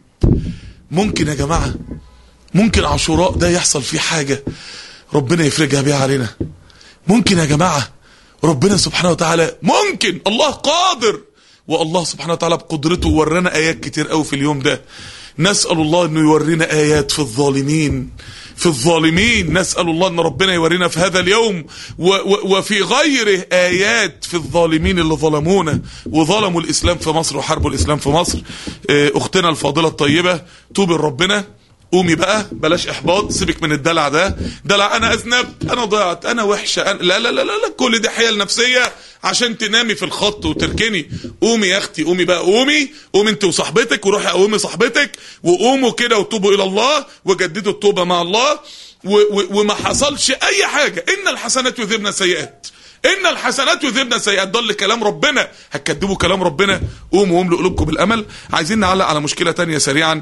ممكن يا جماعة، ممكن عاشوراء ده يحصل فيه حاجة ربنا يفرجها بيها علينا. ممكن يا جماعة ربنا سبحانه وتعالى، ممكن، الله قادر، والله سبحانه وتعالى بقدرته ورانا آيات كتير قوي في اليوم ده. نسأل الله انه يورينا آيات في الظالمين، في الظالمين. نسأل الله ان ربنا يورينا في هذا اليوم و و وفي غيره آيات في الظالمين اللي ظلمونا وظلموا الإسلام في مصر وحاربوا الإسلام في مصر. أختنا الفاضلة الطيبة، توبي لربنا، قومي بقى، بلاش احباط، سيبك من الدلع ده. دلع انا اذنبت، انا ضيعت، انا وحشه، أنا لا لا لا لا, لا. كل دي حيل نفسيه عشان تنامي في الخط وتركني. قومي يا اختي، قومي بقى، قومي قومي انت وصاحبتك، وروحي قومي صاحبتك، وقوموا كده وتوبوا الى الله وجددوا التوبه مع الله. و و وما حصلش اي حاجه. ان الحسنات يذهبن السيئات، ان الحسنات يذهبن السيئات. ضل كلام ربنا، هتكذبوا كلام ربنا. قوموا واملوا قلوبكم بالامل. عايزين نعلق على مشكله تانية سريعا.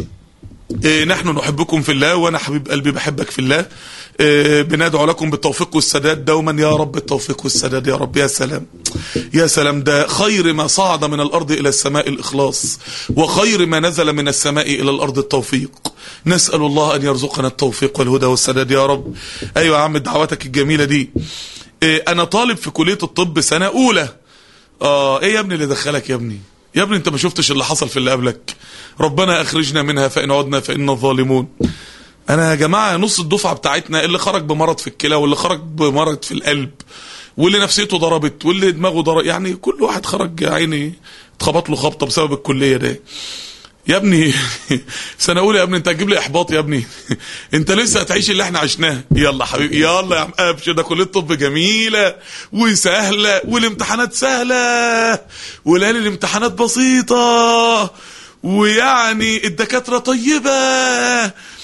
إيه، نحن نحبكم في الله، وانا حبيب قلبي بحبك في الله. إيه، بندعو لكم بالتوفيق والسداد دوما يا رب. التوفيق والسداد يا رب. يا سلام يا سلام، ده خير ما صعد من الارض الى السماء الاخلاص، وخير ما نزل من السماء الى الارض التوفيق. نسأل الله ان يرزقنا التوفيق والهدى والسداد يا رب. ايوه يا عم، دعواتك الجميلة دي. إيه، انا طالب في كلية الطب سنة اولى. اه ايه يا ابني اللي دخلك يا ابني؟ يا ابني انت ما شفتش اللي حصل في اللي قبلك. ربنا اخرجنا منها فإن عدنا فإن الظالمون. انا يا جماعة نص الدفعة بتاعتنا اللي خرج بمرض في الكلى، واللي خرج بمرض في القلب، واللي نفسيته ضربت، واللي دماغه ضرب، يعني كل واحد خرج يا عيني اتخبط له خبطة بسبب الكلية ده. يا ابني سنه اولى يا ابني، انت هتجيب لي احباط يا ابني؟ انت لسه هتعيش اللي احنا عشناه. يلا حبيبي يلا يا عم ابشر، ده كليه الطب جميله وسهله والامتحانات سهله وليالي الامتحانات بسيطه ويعني الدكاتره طيبه،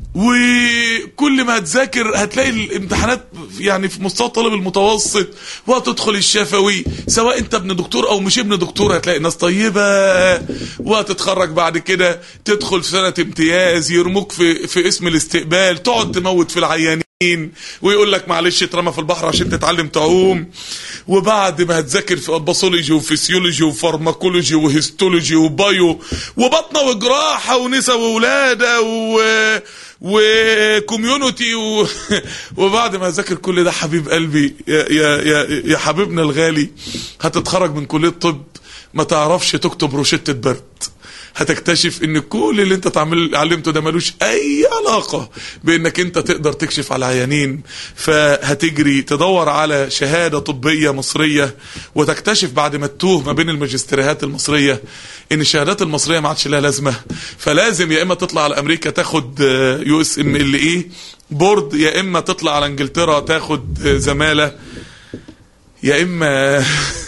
وكل ما هتذاكر هتلاقي الامتحانات يعني في مستوى الطالب المتوسط، وهتدخل الشفوي سواء انت ابن دكتور او مش ابن دكتور هتلاقي ناس طيبة، وهتتخرج بعد كده تدخل في سنة امتياز يرموك في في اسم الاستقبال، تقعد تموت في العيانين ويقول لك معلش اترمى في البحر عشان تتعلم تعوم. وبعد ما هتذاكر في باثولوجي وفسيولوجي وفارماكولوجي وهيستولوجي وبايو وبطنه وجراحه ونساء وولاده و وكوميونتي و... وبعد ما اذاكر كل ده حبيب قلبي يا يا يا, يا حبيبنا الغالي، هتتخرج من كليه الطب ما تعرفش تكتب روشته برد. هتكتشف ان كل اللي انت تعمل علمته ده ملوش اي علاقة بانك انت تقدر تكشف على عيانين. فهتجري تدور على شهادة طبية مصرية، وتكتشف بعد ما تتوه ما بين الماجستيريات المصرية ان الشهادات المصرية ما عادش لها لازمة. فلازم يا اما تطلع على امريكا تاخد يو اس ام ال اي بورد، يا اما تطلع على انجلترا تاخد زمالة، يا اما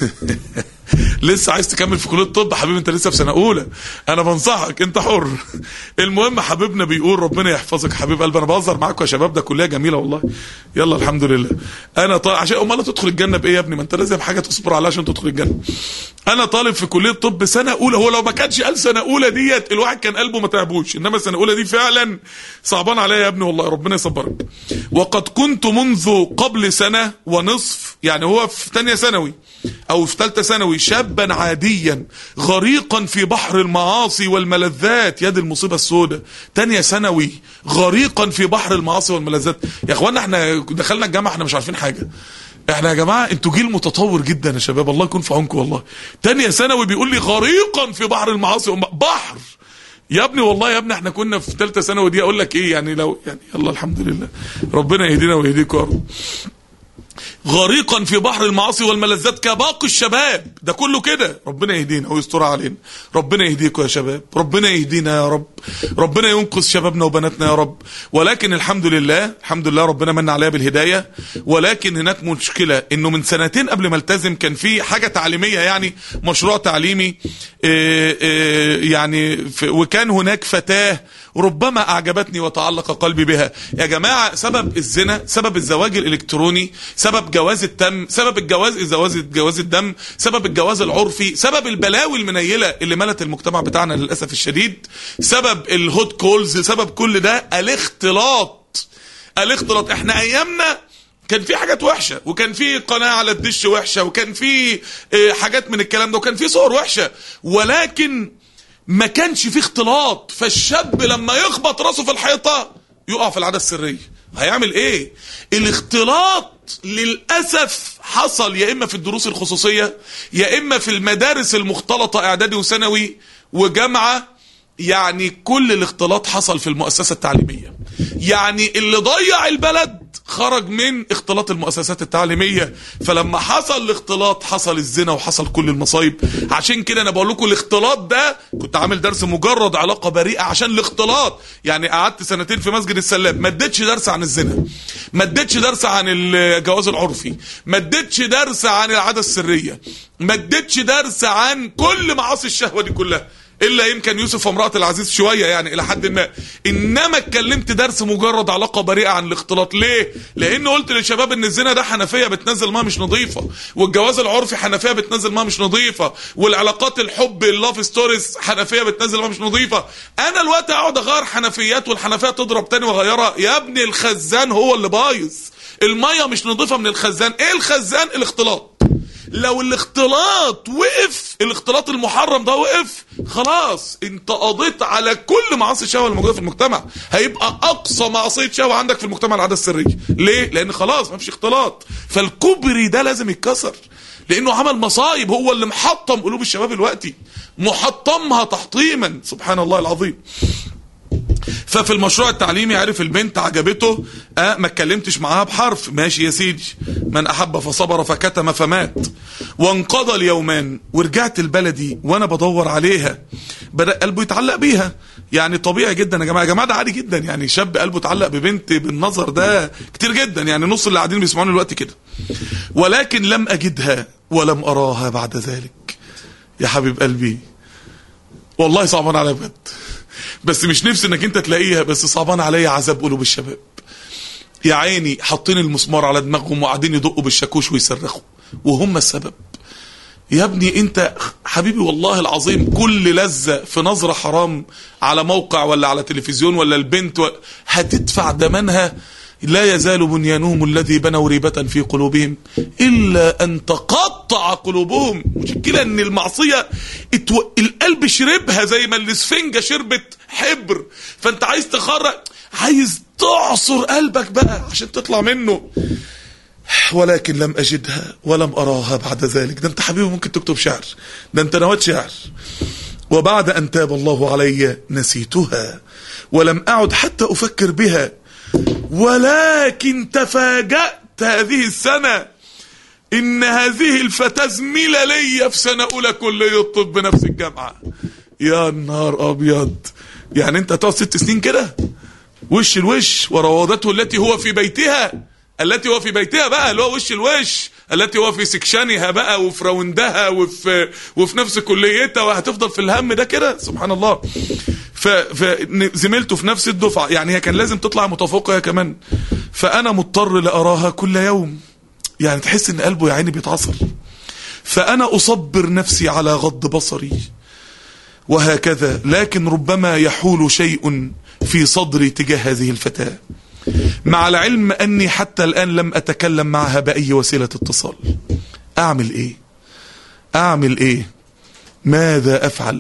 لسه عايز تكمل في كليه الطب. حبيبي انت لسه في سنه اولى، انا بنصحك انت حر. المهم حبيبنا بيقول ربنا يحفظك حبيب قلبي، انا بهزر معاكم يا شباب، ده كليه جميله والله. يلا الحمد لله. انا طالع عشان امال تدخل الجنه بايه يا ابني؟ ما انت لازم حاجه تصبر عليها عشان تدخل الجنه. انا طالب في كليه طب سنه اولى، هو لو ما كانش قال سنه اولى ديت الواحد كان قلبه ما تعبوش، انما سنه اولى دي فعلا صعبان عليا يا ابني والله، ربنا يصبرك. وقد كنت منذ قبل سنه ونصف، يعني هو في ثانيه ثانوي او في ثالثه ثانوي، شابا عاديا غريقا في بحر المعاصي والملذات. يد المصيبه السوداء، ثانيه ثانوي غريقا في بحر المعاصي والملذات. يا اخوانا احنا دخلنا الجامعه احنا مش عارفين حاجه. احنا يا جماعه انتوا جيل متطور جدا يا شباب، الله يكون في عونكم والله. ثانيه ثانوي بيقول لي غريقا في بحر المعاصي وم... بحر يا ابني والله يا ابني احنا كنا في ثالثه ثانوي دي اقول لك ايه يعني، لو يعني يلا الحمد لله ربنا يهدينا ويهديكم يا رب. غريقا في بحر المعاصي والملذات كباقي الشباب، ده كله كده. ربنا يهدينا ويستر علينا، ربنا يهديكم يا شباب، ربنا يهدينا يا رب، ربنا ينقذ شبابنا وبناتنا يا رب. ولكن الحمد لله الحمد لله ربنا من عليا بالهدايه. ولكن هناك مشكله انه من سنتين قبل ما التزم كان في حاجه تعليميه، يعني مشروع تعليمي اه اه يعني وكان هناك فتاه ربما اعجبتني وتعلق قلبي بها. يا جماعه سبب الزنا، سبب الزواج الالكتروني، سبب جواز التم، سبب الجواز جواز جواز الدم، سبب الجواز العرفي، سبب البلاوي المنيله اللي ملت المجتمع بتاعنا للاسف الشديد، سبب الهوت كولز، سبب كل ده الاختلاط. الاختلاط احنا ايامنا كان في حاجات وحشه، وكان في قناه على الدش وحشه، وكان في حاجات من الكلام ده، وكان في صور وحشه، ولكن ما كانش في اختلاط. فالشاب لما يخبط راسه في الحيطه يقع في العاده السريه، هيعمل ايه؟ الاختلاط للاسف حصل يا اما في الدروس الخصوصيه، يا اما في المدارس المختلطه اعدادي وثانوي وجامعه. يعني كل الاختلاط حصل في المؤسسه التعليميه. يعني اللي ضيع البلد خرج من اختلاط المؤسسات التعليميه. فلما حصل الاختلاط حصل الزنا وحصل كل المصايب. عشان كده انا بقول لكم الاختلاط ده، كنت عامل درس مجرد علاقه بريئه عشان الاختلاط. يعني قعدت سنتين في مسجد السلام، ما اديتش درس عن الزنا، ما اديتش درس عن الجواز العرفي، ما اديتش درس عن العاده السريه، ما اديتش درس عن كل معاصي الشهوه دي كلها، الا يمكن يوسف وامرأة العزيز شوية يعني الى حد ما. انما اتكلمت درس مجرد علاقة بريئة عن الاختلاط. ليه؟ لان قلت للشباب ان الزنا ده حنفية بتنزل ماء مش نظيفة، والجواز العرفي حنفية بتنزل ماء مش نظيفة، والعلاقات الحب اللاف ستوريز حنفية بتنزل ماء مش نظيفة. انا الوقت اقعد اغير حنفيات والحنفية تضرب تاني واغيرها؟ يا ابني الخزان هو اللي بايظ، المية مش نظيفة من الخزان. ايه الخزان؟ الاختلاط. لو الاختلاط وقف، الاختلاط المحرم ده وقف، خلاص انت قضيت على كل معاصي الشهوه اللي موجوده في المجتمع. هيبقى اقصى معصيه شهوه عندك في المجتمع العاده السريه. ليه؟ لان خلاص ما فيش اختلاط. فالكوبري ده لازم يتكسر، لانه عمل مصايب، هو اللي محطم قلوب الشباب الوقتي، محطمها تحطيما، سبحان الله العظيم. ففي المشروع التعليمي عرف البنت عجبته، اه ما اتكلمتش معاها بحرف، ماشي يا سيدي، من احب فصبر فكتم فمات. وانقضى اليومان ورجعت البلدي وانا بدور عليها، بدأ قلبه يتعلق بيها. يعني طبيعي جدا يا جماعه، يا جماعه ده عادي جدا، يعني شاب قلبه يتعلق ببنت بالنظر ده كتير جدا، يعني نص اللي قاعدين بيسمعوني دلوقتي كده. ولكن لم اجدها ولم اراها بعد ذلك. يا حبيب قلبي والله صعبان عليا بجد، بس مش نفسي انك انت تلاقيها، بس صعبان عليا عذاب قلوب الشباب. يا عيني حاطين المسمار على دماغهم وقاعدين يدقوا بالشاكوش ويصرخوا وهم السبب. يا ابني انت حبيبي والله العظيم كل لذة في نظرة حرام على موقع ولا على تلفزيون ولا البنت و... هتدفع دمنها. لا يزال بنيانهم الذي بنوا ريبة في قلوبهم إلا أن تقطع قلوبهم. مشكلة أن المعصية اتو... القلب شربها زي ما الاسفنجة شربت حبر، فأنت عايز تخرج، عايز تعصر قلبك بقى عشان تطلع منه. ولكن لم أجدها ولم أراها بعد ذلك. ده أنت حبيبي ممكن تكتب شعر، ده أنت نوات شعر. وبعد أن تاب الله علي نسيتها ولم أعد حتى أفكر بها، ولكن تفاجأت هذه السنة إن هذه الفتاة زميلة لي في سنة أولى كلية الطب بنفس الجامعة. يا نهار أبيض، يعني أنت تقعد ست سنين كده وش الوش، وراودته التي هو في بيتها، التي هو في بيتها بقى اللي هو وش الوش، التي هو في سكشنها بقى وفي راوندها وفي وفي نفس كليتها، وهتفضل في الهم ده كده. سبحان الله. فزميلته في نفس الدفعه، يعني هي كان لازم تطلع متفوقه كمان، فانا مضطر لاراها كل يوم. يعني تحس ان قلبه يا عيني بيتعصر. فانا اصبر نفسي على غض بصري وهكذا، لكن ربما يحول شيء في صدري تجاه هذه الفتاة، مع العلم أني حتى الآن لم أتكلم معها بأي وسيلة اتصال. أعمل إيه؟ أعمل إيه؟ ماذا أفعل؟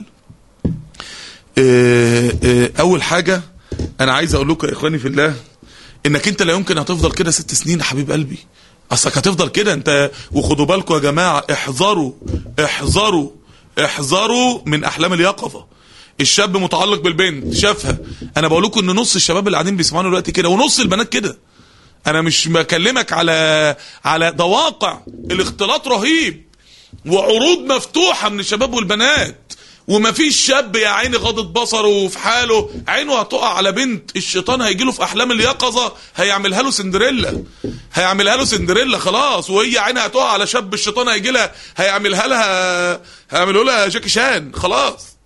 إيه إيه أول حاجة أنا عايز أقول لكم يا إخواني في الله، إنك أنت لا يمكن هتفضل كده ست سنين يا حبيب قلبي، أصلك هتفضل كده أنت. وخدوا بالكم يا جماعة، احذروا احذروا احذروا من أحلام اليقظة. الشاب متعلق بالبنت شافها، انا بقول لكم ان نص الشباب اللي قاعدين بيسمعوني دلوقتي كده ونص البنات كده. انا مش بكلمك على على ده واقع، الاختلاط رهيب وعروض مفتوحه من الشباب والبنات، ومفيش شاب يا عيني غاضت بصره وفي حاله عينه هتقع على بنت، الشيطان هيجي له في احلام اليقظه هيعملها له سندريلا، هيعملها له سندريلا خلاص، وهي عينها هتقع على شاب الشيطان هيجي لها هيعملها لها هيعملوا لها جاكي شان خلاص.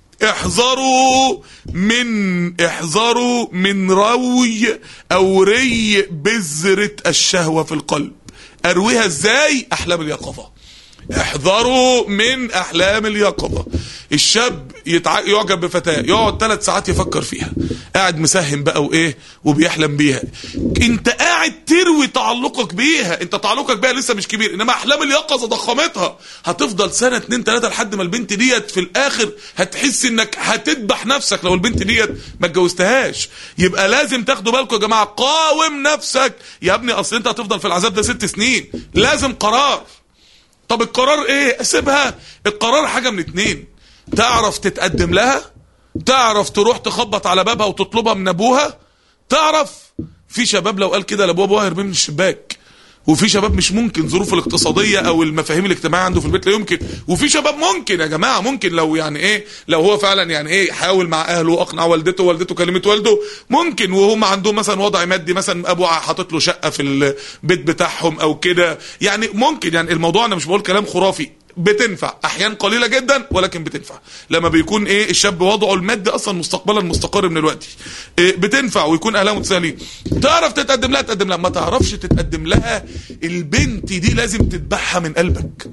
احذروا من احذروا من روي او ري بذرة الشهوة في القلب. ارويها ازاي؟ احلام اليقظة. احذروا من احلام اليقظة. الشاب يتع... يعجب بفتاة يقعد ثلاث ساعات يفكر فيها، قاعد مسهم بقى وايه وبيحلم بيها. انت قاعد تروي تعلقك بيها، انت تعلقك بيها لسه مش كبير، انما احلام اليقظة ضخمتها. هتفضل سنة اتنين تلاتة لحد ما البنت ديت في الاخر هتحس انك هتذبح نفسك لو البنت ديت ما اتجوزتهاش. يبقى لازم تاخدوا بالكم يا جماعة، قاوم نفسك يا ابني، اصل انت هتفضل في العذاب ده ست سنين. لازم قرار. طب القرار ايه؟ اسيبها؟ القرار حاجة من اتنين، تعرف تتقدم لها، تعرف تروح تخبط على بابها وتطلبها من ابوها، تعرف في شباب لو قال كده لابوه ابوها يرميه من الشباك، وفي شباب مش ممكن، ظروفه الاقتصاديه او المفاهيم الاجتماعيه عنده في البيت لا يمكن، وفي شباب ممكن يا جماعه، ممكن لو يعني ايه لو هو فعلا يعني ايه حاول مع اهله واقنع والدته والدته كلمت والده، ممكن وهم عندهم مثلا وضع مادي، مثلا ابوه حاطط له شقه في البيت بتاعهم او كده، يعني ممكن. يعني الموضوع انا مش بقول كلام خرافي، بتنفع احيان قليله جدا ولكن بتنفع لما بيكون ايه الشاب وضعه المادي اصلا مستقبلا مستقر من الوقت، إيه بتنفع ويكون اهلها متساهلين. تعرف تتقدم لها تقدم لها، ما تعرفش تتقدم لها البنت دي لازم تذبحها من قلبك،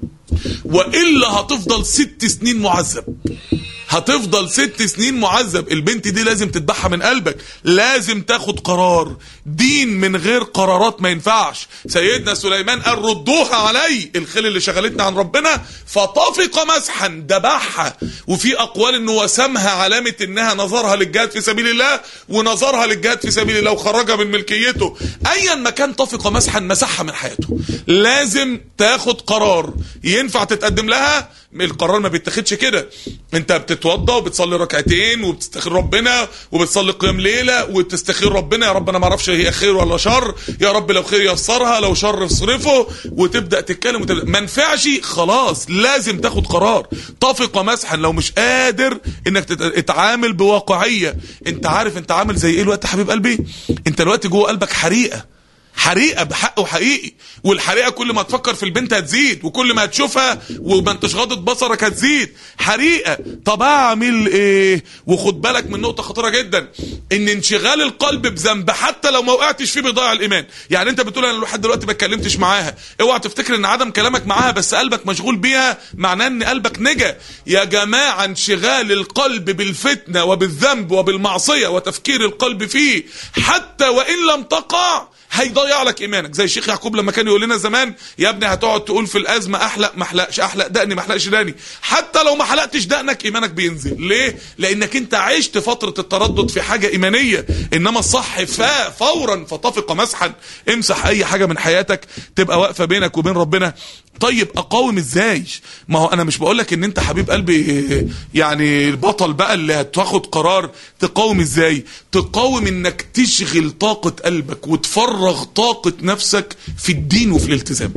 والا هتفضل ست سنين معذب، هتفضل ست سنين معذب. البنت دي لازم تذبحها من قلبك، لازم تاخد قرار. دين من غير قرارات ما ينفعش. سيدنا سليمان قال ردوها علي، الخيل اللي شغلتنا عن ربنا، فطفق مسحا ذبحها. وفي اقوال انه وسمها علامة انها نظرها للجهاد في سبيل الله، ونظرها للجهاد في سبيل الله وخرجها من ملكيته. ايا ما كان طفق مسحا مسحها من حياته. لازم تاخد قرار. ينفع تتقدم لها القرار ما بيتاخدش كده. انت بتتوضى وبتصلي ركعتين وبتستخير ربنا وبتصلي قيام ليله وتستخير ربنا، يا رب انا ما اعرفش هي خير ولا شر، يا رب لو خير يسرها لو شر اصرفه، وتبدا تتكلم وتبدأ. ما نفعش خلاص لازم تاخد قرار. طفق مسحا، لو مش قادر انك تتعامل بواقعيه. انت عارف انت عامل زي ايه الوقت يا حبيب قلبي؟ انت الوقت جوه قلبك حريقه، حريقه بحق وحقيقي، والحريقه كل ما تفكر في البنت هتزيد، وكل ما هتشوفها وما انتش غاضت بصرك هتزيد حريقه. طب اعمل ايه؟ وخد بالك من نقطه خطيره جدا، ان انشغال القلب بذنب حتى لو ما وقعتش فيه بيضيع الايمان. يعني انت بتقول انا لحد دلوقتي ما اتكلمتش معاها، اوعى تفتكر ان عدم كلامك معاها بس قلبك مشغول بيها معناه ان قلبك نجا. يا جماعه انشغال القلب بالفتنه وبالذنب وبالمعصيه وتفكير القلب فيه حتى وان لم تقع هيضيع لك ايمانك. زي الشيخ يعقوب لما كان يقول لنا زمان يا ابني هتقعد تقول في الازمه احلق ما احلقش، احلق دقني ما احلقش دقني، حتى لو ما حلقتش دقنك ايمانك بينزل. ليه؟ لانك انت عشت فتره التردد في حاجه ايمانيه. انما الصح فا فورا فطفق مسحا، امسح اي حاجه من حياتك تبقى واقفه بينك وبين ربنا. طيب اقاوم ازاي؟ ما هو انا مش بقولك ان انت حبيب قلبي يعني البطل بقى اللي هتاخد قرار. تقاوم ازاي؟ تقاوم انك تشغل طاقة قلبك وتفرغ طاقة نفسك في الدين وفي الالتزام.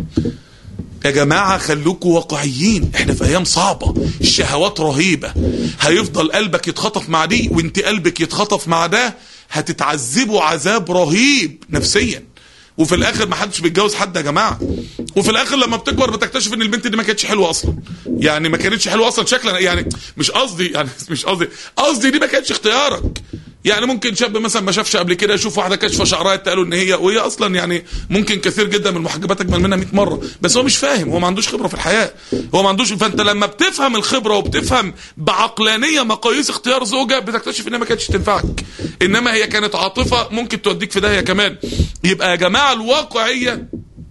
يا جماعة خلوكوا واقعيين، احنا في ايام صعبة، الشهوات رهيبة، هيفضل قلبك يتخطف مع دي وانت قلبك يتخطف مع ده، هتتعذبوا عذاب رهيب نفسيا. وفي الاخر ما حدش بيتجوز حد يا جماعه. وفي الاخر لما بتكبر بتكتشف ان البنت دي ما كانتش حلوه اصلا، يعني ما كانتش حلوه اصلا شكلا، يعني مش قصدي يعني مش قصدي قصدي دي ما كانتش اختيارك. يعني ممكن شاب مثلا ما شافش قبل كده يشوف واحده كاشفه شعرها قالوا ان هي، وهي اصلا يعني ممكن كثير جدا من المحجبات اجمل منها مية مره، بس هو مش فاهم، هو ما عندوش خبره في الحياه، هو ما عندوش. فانت لما بتفهم الخبره وبتفهم بعقلانيه مقاييس اختيار زوجه بتكتشف انها ما كانتش تنفعك، انما هي كانت عاطفه ممكن توديك في داهيه كمان. يبقى يا جماعه الواقعيه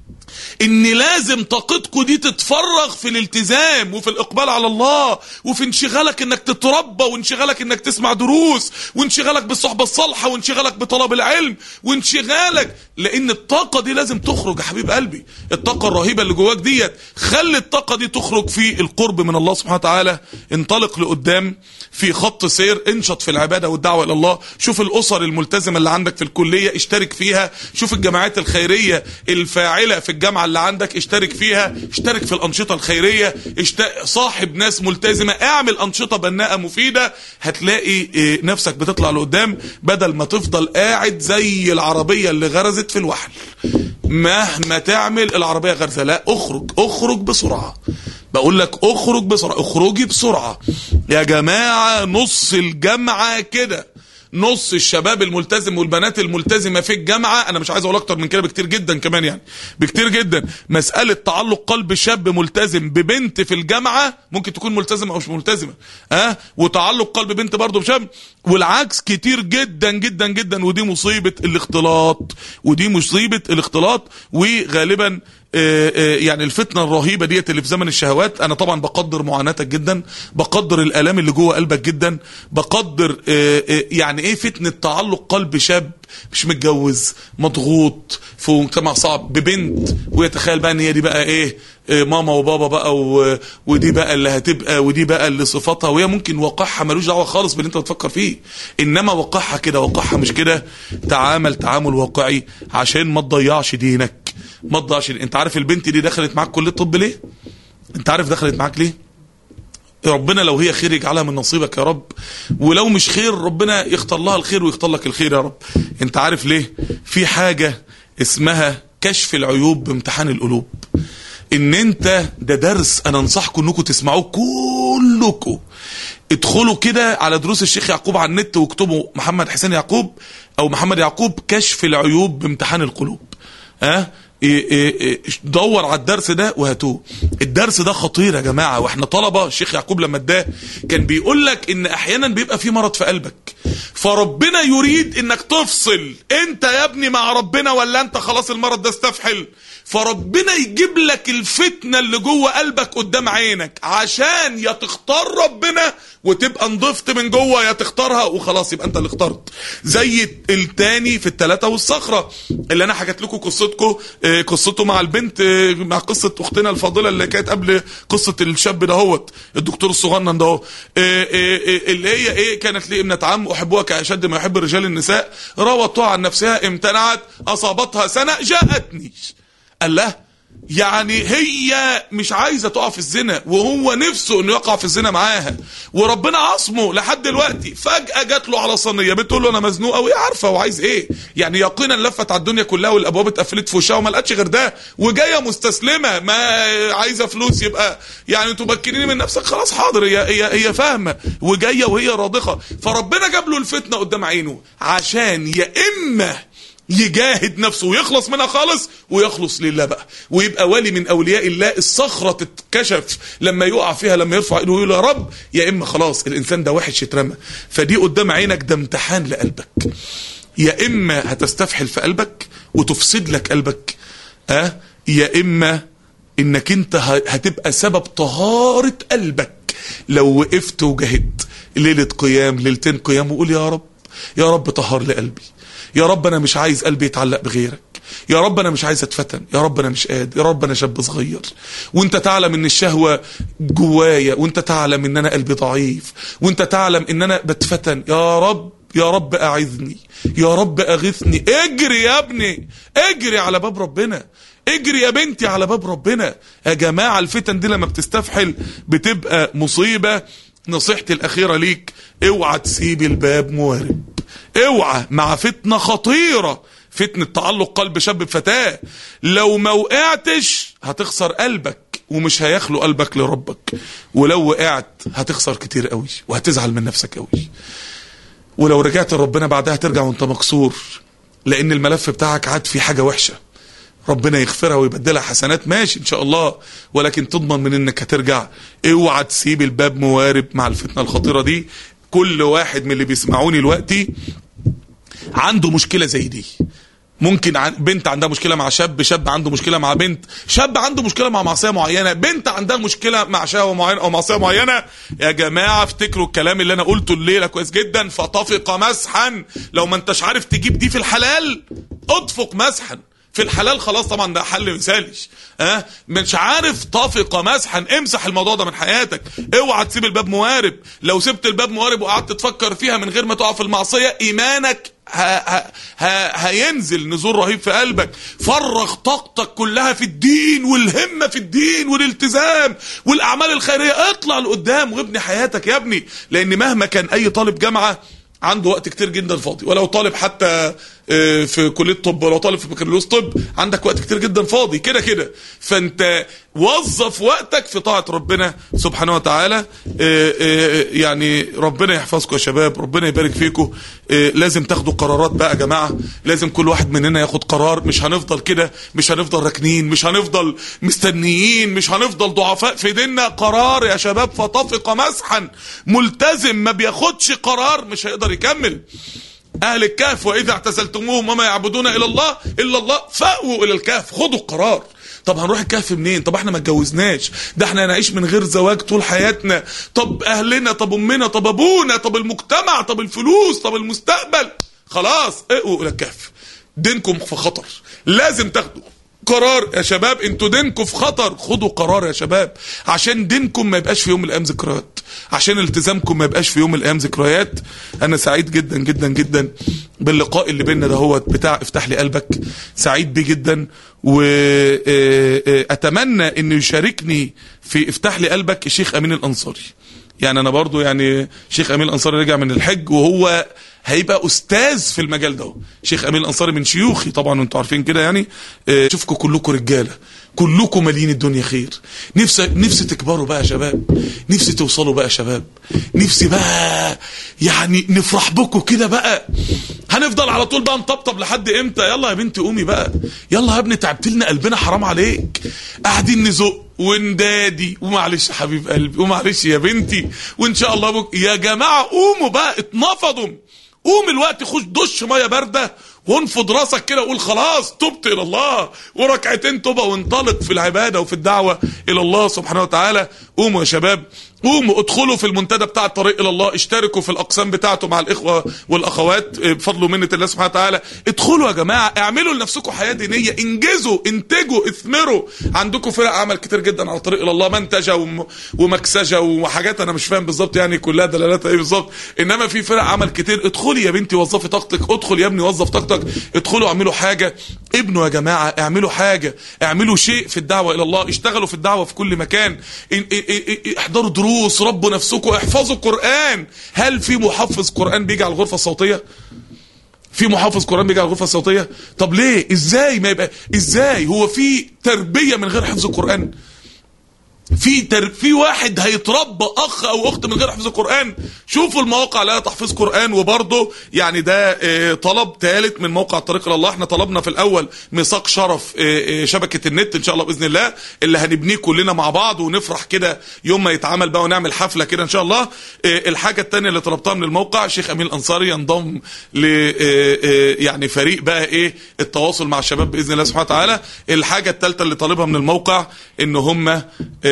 ان لازم طاقتكم دي تتفرغ في الالتزام وفي الاقبال على الله وفي انشغالك انك تتربى وانشغالك انك تسمع دروس وانشغالك بالصحبه الصالحه وانشغالك بطلب العلم وانشغالك، لان الطاقه دي لازم تخرج يا حبيب قلبي. الطاقه الرهيبه اللي جواك ديت خلي الطاقه دي تخرج في القرب من الله سبحانه وتعالى. انطلق لقدام في خط سير، انشط في العباده والدعوه الى الله. شوف الاسر الملتزمه اللي عندك في الكليه اشترك فيها، شوف الجماعات الخيريه الفاعله في الجامعه اللي عندك اشترك فيها، اشترك في الانشطه الخيريه، اشت... صاحب ناس ملتزمه، اعمل انشطه بناءه مفيده، هتلاقي نفسك بتطلع لقدام بدل ما تفضل قاعد زي العربيه اللي غرزت في الوحل. مهما تعمل العربيه غرزه، لا اخرج اخرج بسرعه، بقول لك اخرج بسرعه، اخرجي بسرعه يا جماعه. نص الجامعه كده، نص الشباب الملتزم والبنات الملتزمه في الجامعه، انا مش عايز اقول اكتر من كده بكتير جدا كمان، يعني بكتير جدا. مساله تعلق قلب شاب ملتزم ببنت في الجامعه ممكن تكون ملتزمه او مش ملتزمه، ها أه؟ وتعلق قلب بنت برضه بشاب، والعكس كتير جدا جدا جدا. ودي مصيبه الاختلاط، ودي مصيبه الاختلاط. وغالبا يعني الفتنه الرهيبه ديت اللي في زمن الشهوات. انا طبعا بقدر معاناتك جدا، بقدر الالام اللي جوه قلبك جدا، بقدر يعني ايه فتنه تعلق قلب شاب مش متجوز مضغوط في مجتمع صعب ببنت، ويتخيل بقى ان هي دي بقى ايه ماما وبابا بقى، ودي بقى اللي هتبقى، ودي بقى اللي صفاتها، وهي ممكن واقعها ملوش دعوه خالص باللي انت بتفكر فيه، انما واقعها كده واقعها مش كده. تعامل تعامل واقعي عشان ما تضيعش دينك، ما تضيعش. انت عارف البنت دي دخلت معاك كليه الطب ليه؟ انت عارف دخلت معاك ليه؟ ربنا لو هي خير يجعلها من نصيبك يا رب، ولو مش خير ربنا يختار لها الخير ويختار لك الخير يا رب. انت عارف ليه؟ في حاجه اسمها كشف العيوب بامتحان القلوب. ان انت ده درس انا انصحكم انكم تسمعوه كلكم. ادخلوا كده على دروس الشيخ يعقوب على النت واكتبوا محمد حسين يعقوب او محمد يعقوب كشف العيوب بامتحان القلوب، ها أه؟ إيه إيه إيه دور على الدرس ده وهاتوه. الدرس ده خطير يا جماعه، واحنا طلبه الشيخ يعقوب لما اداه كان بيقول لك ان احيانا بيبقى في مرض في قلبك، فربنا يريد انك تفصل انت يا ابني مع ربنا ولا انت خلاص المرض ده استفحل، فربنا يجيب لك الفتنه اللي جوه قلبك قدام عينك عشان يا تختار ربنا وتبقى نضفت من جوه، يا تختارها وخلاص يبقى انت اللي اخترت. زي التاني في الثلاثه والصخره اللي انا حكيت لكم قصتكم قصته مع البنت، مع قصة اختنا الفاضلة اللي كانت قبل قصة الشاب دهوت الدكتور الصغنن ده، اللي هي ايه كانت لي ابنة عم احبها كاشد ما يحب الرجال النساء، راودتها عن نفسها امتنعت، اصابتها سنة جاءتني. قال له يعني هي مش عايزة تقع في الزنا وهو نفسه انه يقع في الزنا معاها وربنا عصمه لحد دلوقتي، فجأة جات له على صينية بتقول له انا مزنوقة وهي عارفة هو عايز ايه، يعني يقينا لفت على الدنيا كلها والابواب اتقفلت في وشها وما لقتش غير ده، وجاية مستسلمة ما عايزة فلوس، يبقى يعني تمكنيني من نفسك، خلاص حاضر، هي هي هي فاهمة وجاية وهي راضخة. فربنا جاب له الفتنة قدام عينه عشان يا اما يجاهد نفسه ويخلص منها خالص ويخلص لله بقى ويبقى ولي من اولياء الله، الصخرة تتكشف لما يقع فيها، لما يرفع ايده ويقول يا رب، يا اما خلاص الانسان ده وحش يترمى. فدي قدام عينك ده امتحان لقلبك، يا اما هتستفحل في قلبك وتفسد لك قلبك، اه يا اما انك انت هتبقى سبب طهارة قلبك لو وقفت وجاهدت ليلة قيام ليلتين قيام وقول يا رب، يا رب طهر لي قلبي، يا رب انا مش عايز قلبي يتعلق بغيرك، يا رب انا مش عايز اتفتن، يا رب انا مش قادر، يا رب انا شاب صغير وانت تعلم ان الشهوة جوايا، وانت تعلم ان انا قلبي ضعيف، وانت تعلم ان انا بتفتن، يا رب يا رب اعذني، يا رب اغثني. اجري يا ابني، اجري على باب ربنا، اجري يا بنتي على باب ربنا. يا جماعة الفتن دي لما بتستفحل بتبقى مصيبة. نصيحتي الاخيرة ليك، اوعى تسيب الباب موارب، اوعى مع فتنة خطيرة، فتنة تعلق قلب شاب بفتاة، لو ما وقعتش هتخسر قلبك ومش هيخلو قلبك لربك، ولو وقعت هتخسر كتير قوي وهتزعل من نفسك قوي، ولو رجعت لربنا بعدها ترجع وانت مكسور، لان الملف بتاعك عاد في حاجة وحشة، ربنا يغفرها ويبدلها حسنات ماشي ان شاء الله، ولكن تضمن من انك هترجع. اوعى تسيب الباب موارب مع الفتنة الخطيرة دي. كل واحد من اللي بيسمعوني دلوقتي عنده مشكلة زي دي، ممكن بنت عندها مشكلة مع شاب، شاب عنده مشكلة مع بنت، شاب عنده مشكلة مع معصية معينة، بنت عندها مشكلة مع شهوة معينة او معصية معينة. يا جماعة افتكروا الكلام اللي انا قلته الليلة كويس جدا، فطفق مسحا. لو ما انتش عارف تجيب دي في الحلال اطفق مسحا في الحلال، خلاص طبعا ده حل مثاليش. اه مش عارف طافق مسحا، امسح الموضوع ده من حياتك. اوعى تسيب الباب موارب، لو سبت الباب موارب وقعدت تفكر فيها من غير ما تقع في المعصية، ايمانك ها ها ها هينزل نزول رهيب في قلبك. فرغ طاقتك كلها في الدين والهمة في الدين والالتزام والاعمال الخيرية، اطلع لقدام وابني حياتك يا ابني، لان مهما كان اي طالب جامعة عنده وقت كتير جدا فاضي، ولو طالب حتى في كلية طب، ولو طالب في بكالوريوس طب عندك وقت كتير جدا فاضي كده كده، فانت وظف وقتك في طاعة ربنا سبحانه وتعالى. يعني ربنا يحفظكم يا شباب، ربنا يبارك فيكم. لازم تاخدوا قرارات بقى يا جماعة، لازم كل واحد مننا ياخد قرار، مش هنفضل كده، مش هنفضل راكنين، مش هنفضل مستنيين، مش هنفضل ضعفاء في ديننا. قرار يا شباب، فطفق مسحا. ملتزم ما بياخدش قرار مش هيقدر يكمل. اهل الكهف واذا اعتزلتموهم وما يعبدون الا الله الا الله فاووا الى الكهف. خدوا القرار. طب هنروح الكهف منين؟ طب احنا ما اتجوزناش، ده احنا هنعيش من غير زواج طول حياتنا، طب اهلنا، طب امنا، طب ابونا، طب المجتمع، طب الفلوس، طب المستقبل. خلاص اقوا الى الكهف، دينكم في خطر، لازم تاخدوا قرار يا شباب. انتوا دينكم في خطر، خدوا قرار يا شباب، عشان دينكم ما يبقاش في يوم من الايام ذكريات، عشان التزامكم ما يبقاش في يوم من الايام ذكريات. انا سعيد جدا جدا جدا باللقاء اللي بيننا دهوت بتاع افتح لي قلبك، سعيد بيه جدا، واتمنى ان يشاركني في افتح لي قلبك الشيخ امين الانصاري. يعني انا برضو يعني شيخ امين الانصاري رجع من الحج وهو هيبقى استاذ في المجال ده. شيخ امين الانصاري من شيوخي طبعا وانتوا عارفين كده يعني. اشوفكم كلكم رجاله، كلكم مالين الدنيا خير. نفسي نفسي تكبروا بقى يا شباب، نفسي توصلوا بقى يا شباب، نفسي بقى يعني نفرح بكم كده بقى. هنفضل على طول بقى نطبطب لحد امتى؟ يلا يا بنتي قومي بقى، يلا يا ابني تعبت لنا قلبنا، حرام عليك. قاعدين نزق وندادي، ومعلش يا حبيب قلبي، ومعلش يا بنتي، وان شاء الله بك. يا جماعه قوموا بقى، اتنفضوا، قوم الوقت، خش دش ميه بارده وانفض راسك كده وقول خلاص تبت الى الله، وركعتين توبه وانطلق في العباده وفي الدعوه الى الله سبحانه وتعالى. قوموا يا شباب، قوموا ادخلوا في المنتدى بتاع الطريق الى الله، اشتركوا في الاقسام بتاعته مع الاخوه والاخوات بفضل ومنه الله سبحانه وتعالى. ادخلوا يا جماعه، اعملوا لنفسكم حياه دينيه، انجزوا، انتجوا، اثمروا. عندكم فرق عمل كتير جدا على الطريق الى الله، منتجه وم... ومكسجه وحاجات انا مش فاهم بالظبط يعني كلها دلالاتها ايه بالظبط، انما في فرق عمل كتير. ادخلي يا بنتي وظفي طاقتك، ادخل يا ابني وظف طاقتك، ادخلوا اعملوا حاجه، ابنوا يا جماعه، اعملوا حاجه، اعملوا شيء في الدعوه الى الله، اشتغلوا في الدعوه في كل مكان، احضروا دروس، ربوا نفسكم، احفظوا قرآن. هل في محفظ قرآن بيجي على الغرفة الصوتية؟ في محافظ قرآن بيجي على الغرفة الصوتية؟ طب ليه؟ ازاي ما يبقى؟ ازاي هو في تربية من غير حفظ القرآن؟ في تر... في واحد هيتربى اخ او اخت من غير حفظ القرآن؟ شوفوا المواقع لها تحفيظ قرآن. وبرضه يعني ده اه طلب ثالث من موقع الطريق الى الله. احنا طلبنا في الاول ميثاق شرف اه اه شبكة النت ان شاء الله باذن الله اللي هنبنيه كلنا مع بعض ونفرح كده يوم ما يتعمل بقى ونعمل حفلة كده ان شاء الله. اه الحاجة الثانية اللي طلبتها من الموقع شيخ امين الانصاري ينضم ل اه اه يعني فريق بقى ايه التواصل مع الشباب باذن الله سبحانه وتعالى. الحاجة الثالثة اللي طالبها من الموقع ان هم اه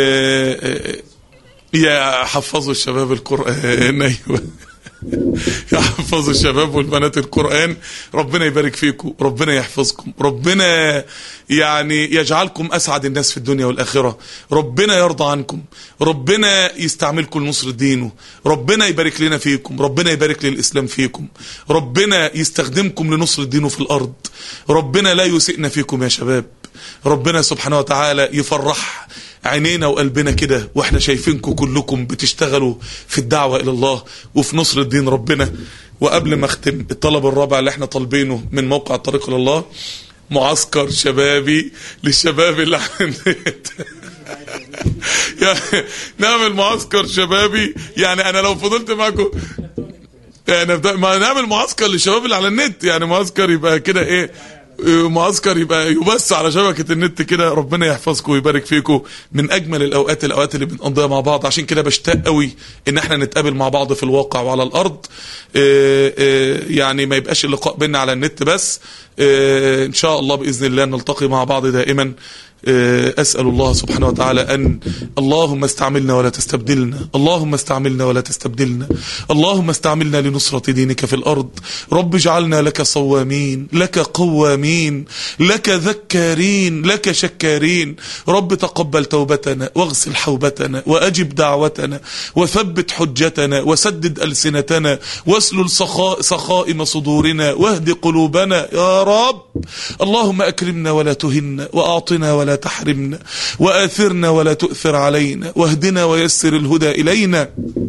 يا حفظوا الشباب القرآن. ايوه يا حفظوا الشباب والبنات القرآن. ربنا يبارك فيكم، ربنا يحفظكم، ربنا يعني يجعلكم أسعد الناس في الدنيا والآخرة، ربنا يرضى عنكم، ربنا يستعملكم لنصر دينه، ربنا يبارك لنا فيكم، ربنا يبارك للإسلام فيكم، ربنا يستخدمكم لنصر دينه في الأرض، ربنا لا يسئنا فيكم يا شباب، ربنا سبحانه وتعالى يفرح عينينا وقلبنا كده واحنا شايفينكم كلكم بتشتغلوا في الدعوة الى الله وفي نصر الدين ربنا. وقبل ما اختم، الطلب الرابع اللي احنا طالبينه من موقع الطريق الى الله معسكر شبابي للشباب اللي عندنا. يعني نعمل معسكر شبابي، يعني انا لو فضلت معكم يعني ما نعمل معسكر للشباب اللي على النت، يعني معسكر يبقى كده ايه، معسكر يبقى يبث على شبكة النت كده. ربنا يحفظكم ويبارك فيكم. من اجمل الاوقات الاوقات اللي بنقضيها مع بعض، عشان كده بشتاق قوي ان احنا نتقابل مع بعض في الواقع وعلى الارض. اه اه يعني ما يبقاش اللقاء بينا على النت بس. اه ان شاء الله باذن الله نلتقي مع بعض دائما. أسأل الله سبحانه وتعالى أن اللهم استعملنا ولا تستبدلنا، اللهم استعملنا ولا تستبدلنا، اللهم استعملنا لنصرة دينك في الأرض. رب اجعلنا لك صوامين، لك قوامين، لك ذكارين، لك شكارين. رب تقبل توبتنا واغسل حوبتنا وأجب دعوتنا وثبت حجتنا وسدد ألسنتنا واسلل سخائم صدورنا واهد قلوبنا يا رب. اللهم أكرمنا ولا تهنا، وأعطنا ولا تحرمنا، وآثرنا ولا تؤثر علينا، واهدنا ويسر الهدى إلينا،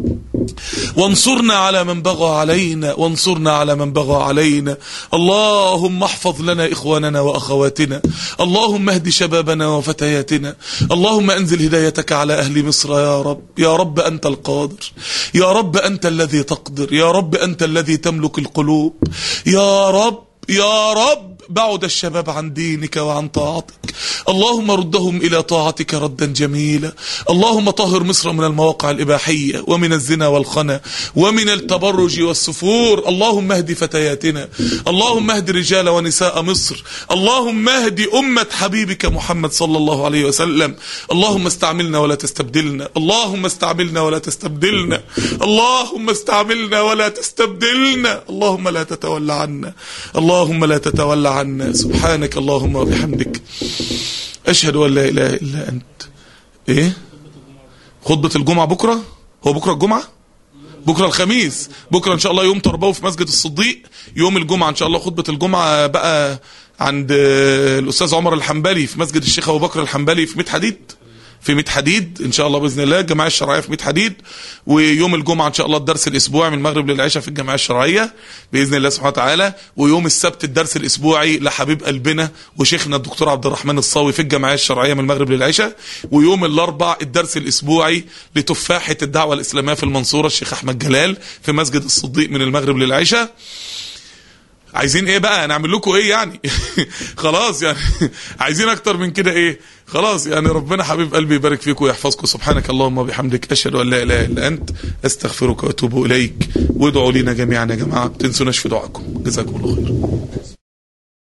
وانصرنا على من بغى علينا، وانصرنا على من بغى علينا. اللهم احفظ لنا إخواننا وأخواتنا، اللهم اهد شبابنا وفتياتنا، اللهم انزل هدايتك على أهل مصر يا رب. يا رب أنت القادر، يا رب أنت الذي تقدر، يا رب أنت الذي تملك القلوب. يا رب يا رب بعد الشباب عن دينك وعن طاعتك، اللهم ردهم إلى طاعتك ردا جميلا. اللهم طهر مصر من المواقع الإباحية ومن الزنا والخنا ومن التبرج والسفور. اللهم اهد فتياتنا، اللهم اهد رجال ونساء مصر، اللهم اهد أمة حبيبك محمد صلى الله عليه وسلم. اللهم استعملنا ولا تستبدلنا، اللهم استعملنا ولا تستبدلنا، اللهم استعملنا ولا تستبدلنا. اللهم لا تتولى عنا، اللهم لا تتولى عنا. سبحانك اللهم وبحمدك، أشهد أن لا إله إلا أنت. إيه خطبة الجمعة بكرة؟ هو بكرة الجمعة؟ بكرة الخميس، بكرة إن شاء الله يوم تربوي في مسجد الصديق. يوم الجمعة إن شاء الله خطبة الجمعة بقى عند الأستاذ عمر الحنبلي في مسجد الشيخ أبو بكر الحنبلي في ميت حديد، في ميت حديد ان شاء الله باذن الله، الجمعيه الشرعيه في ميت حديد. ويوم الجمعه ان شاء الله الدرس الاسبوعي من المغرب للعشاء في الجمعيه الشرعيه باذن الله سبحانه وتعالى. ويوم السبت الدرس الاسبوعي لحبيب قلبنا وشيخنا الدكتور عبد الرحمن الصاوي في الجمعيه الشرعيه من المغرب للعشاء. ويوم الاربع الدرس الاسبوعي لتفاحه الدعوه الاسلاميه في المنصوره الشيخ احمد جلال في مسجد الصديق من المغرب للعشاء. عايزين ايه بقى؟ نعمل لكم ايه يعني؟ خلاص يعني عايزين اكتر من كده ايه؟ خلاص يعني ربنا حبيب قلبي يبارك فيكم ويحفظكم. سبحانك اللهم وبحمدك، اشهد ان لا اله الا انت، استغفرك واتوب اليك. وادعوا لنا جميعا يا جماعه، ما تنسوناش في دعائكم. جزاكم الله خير.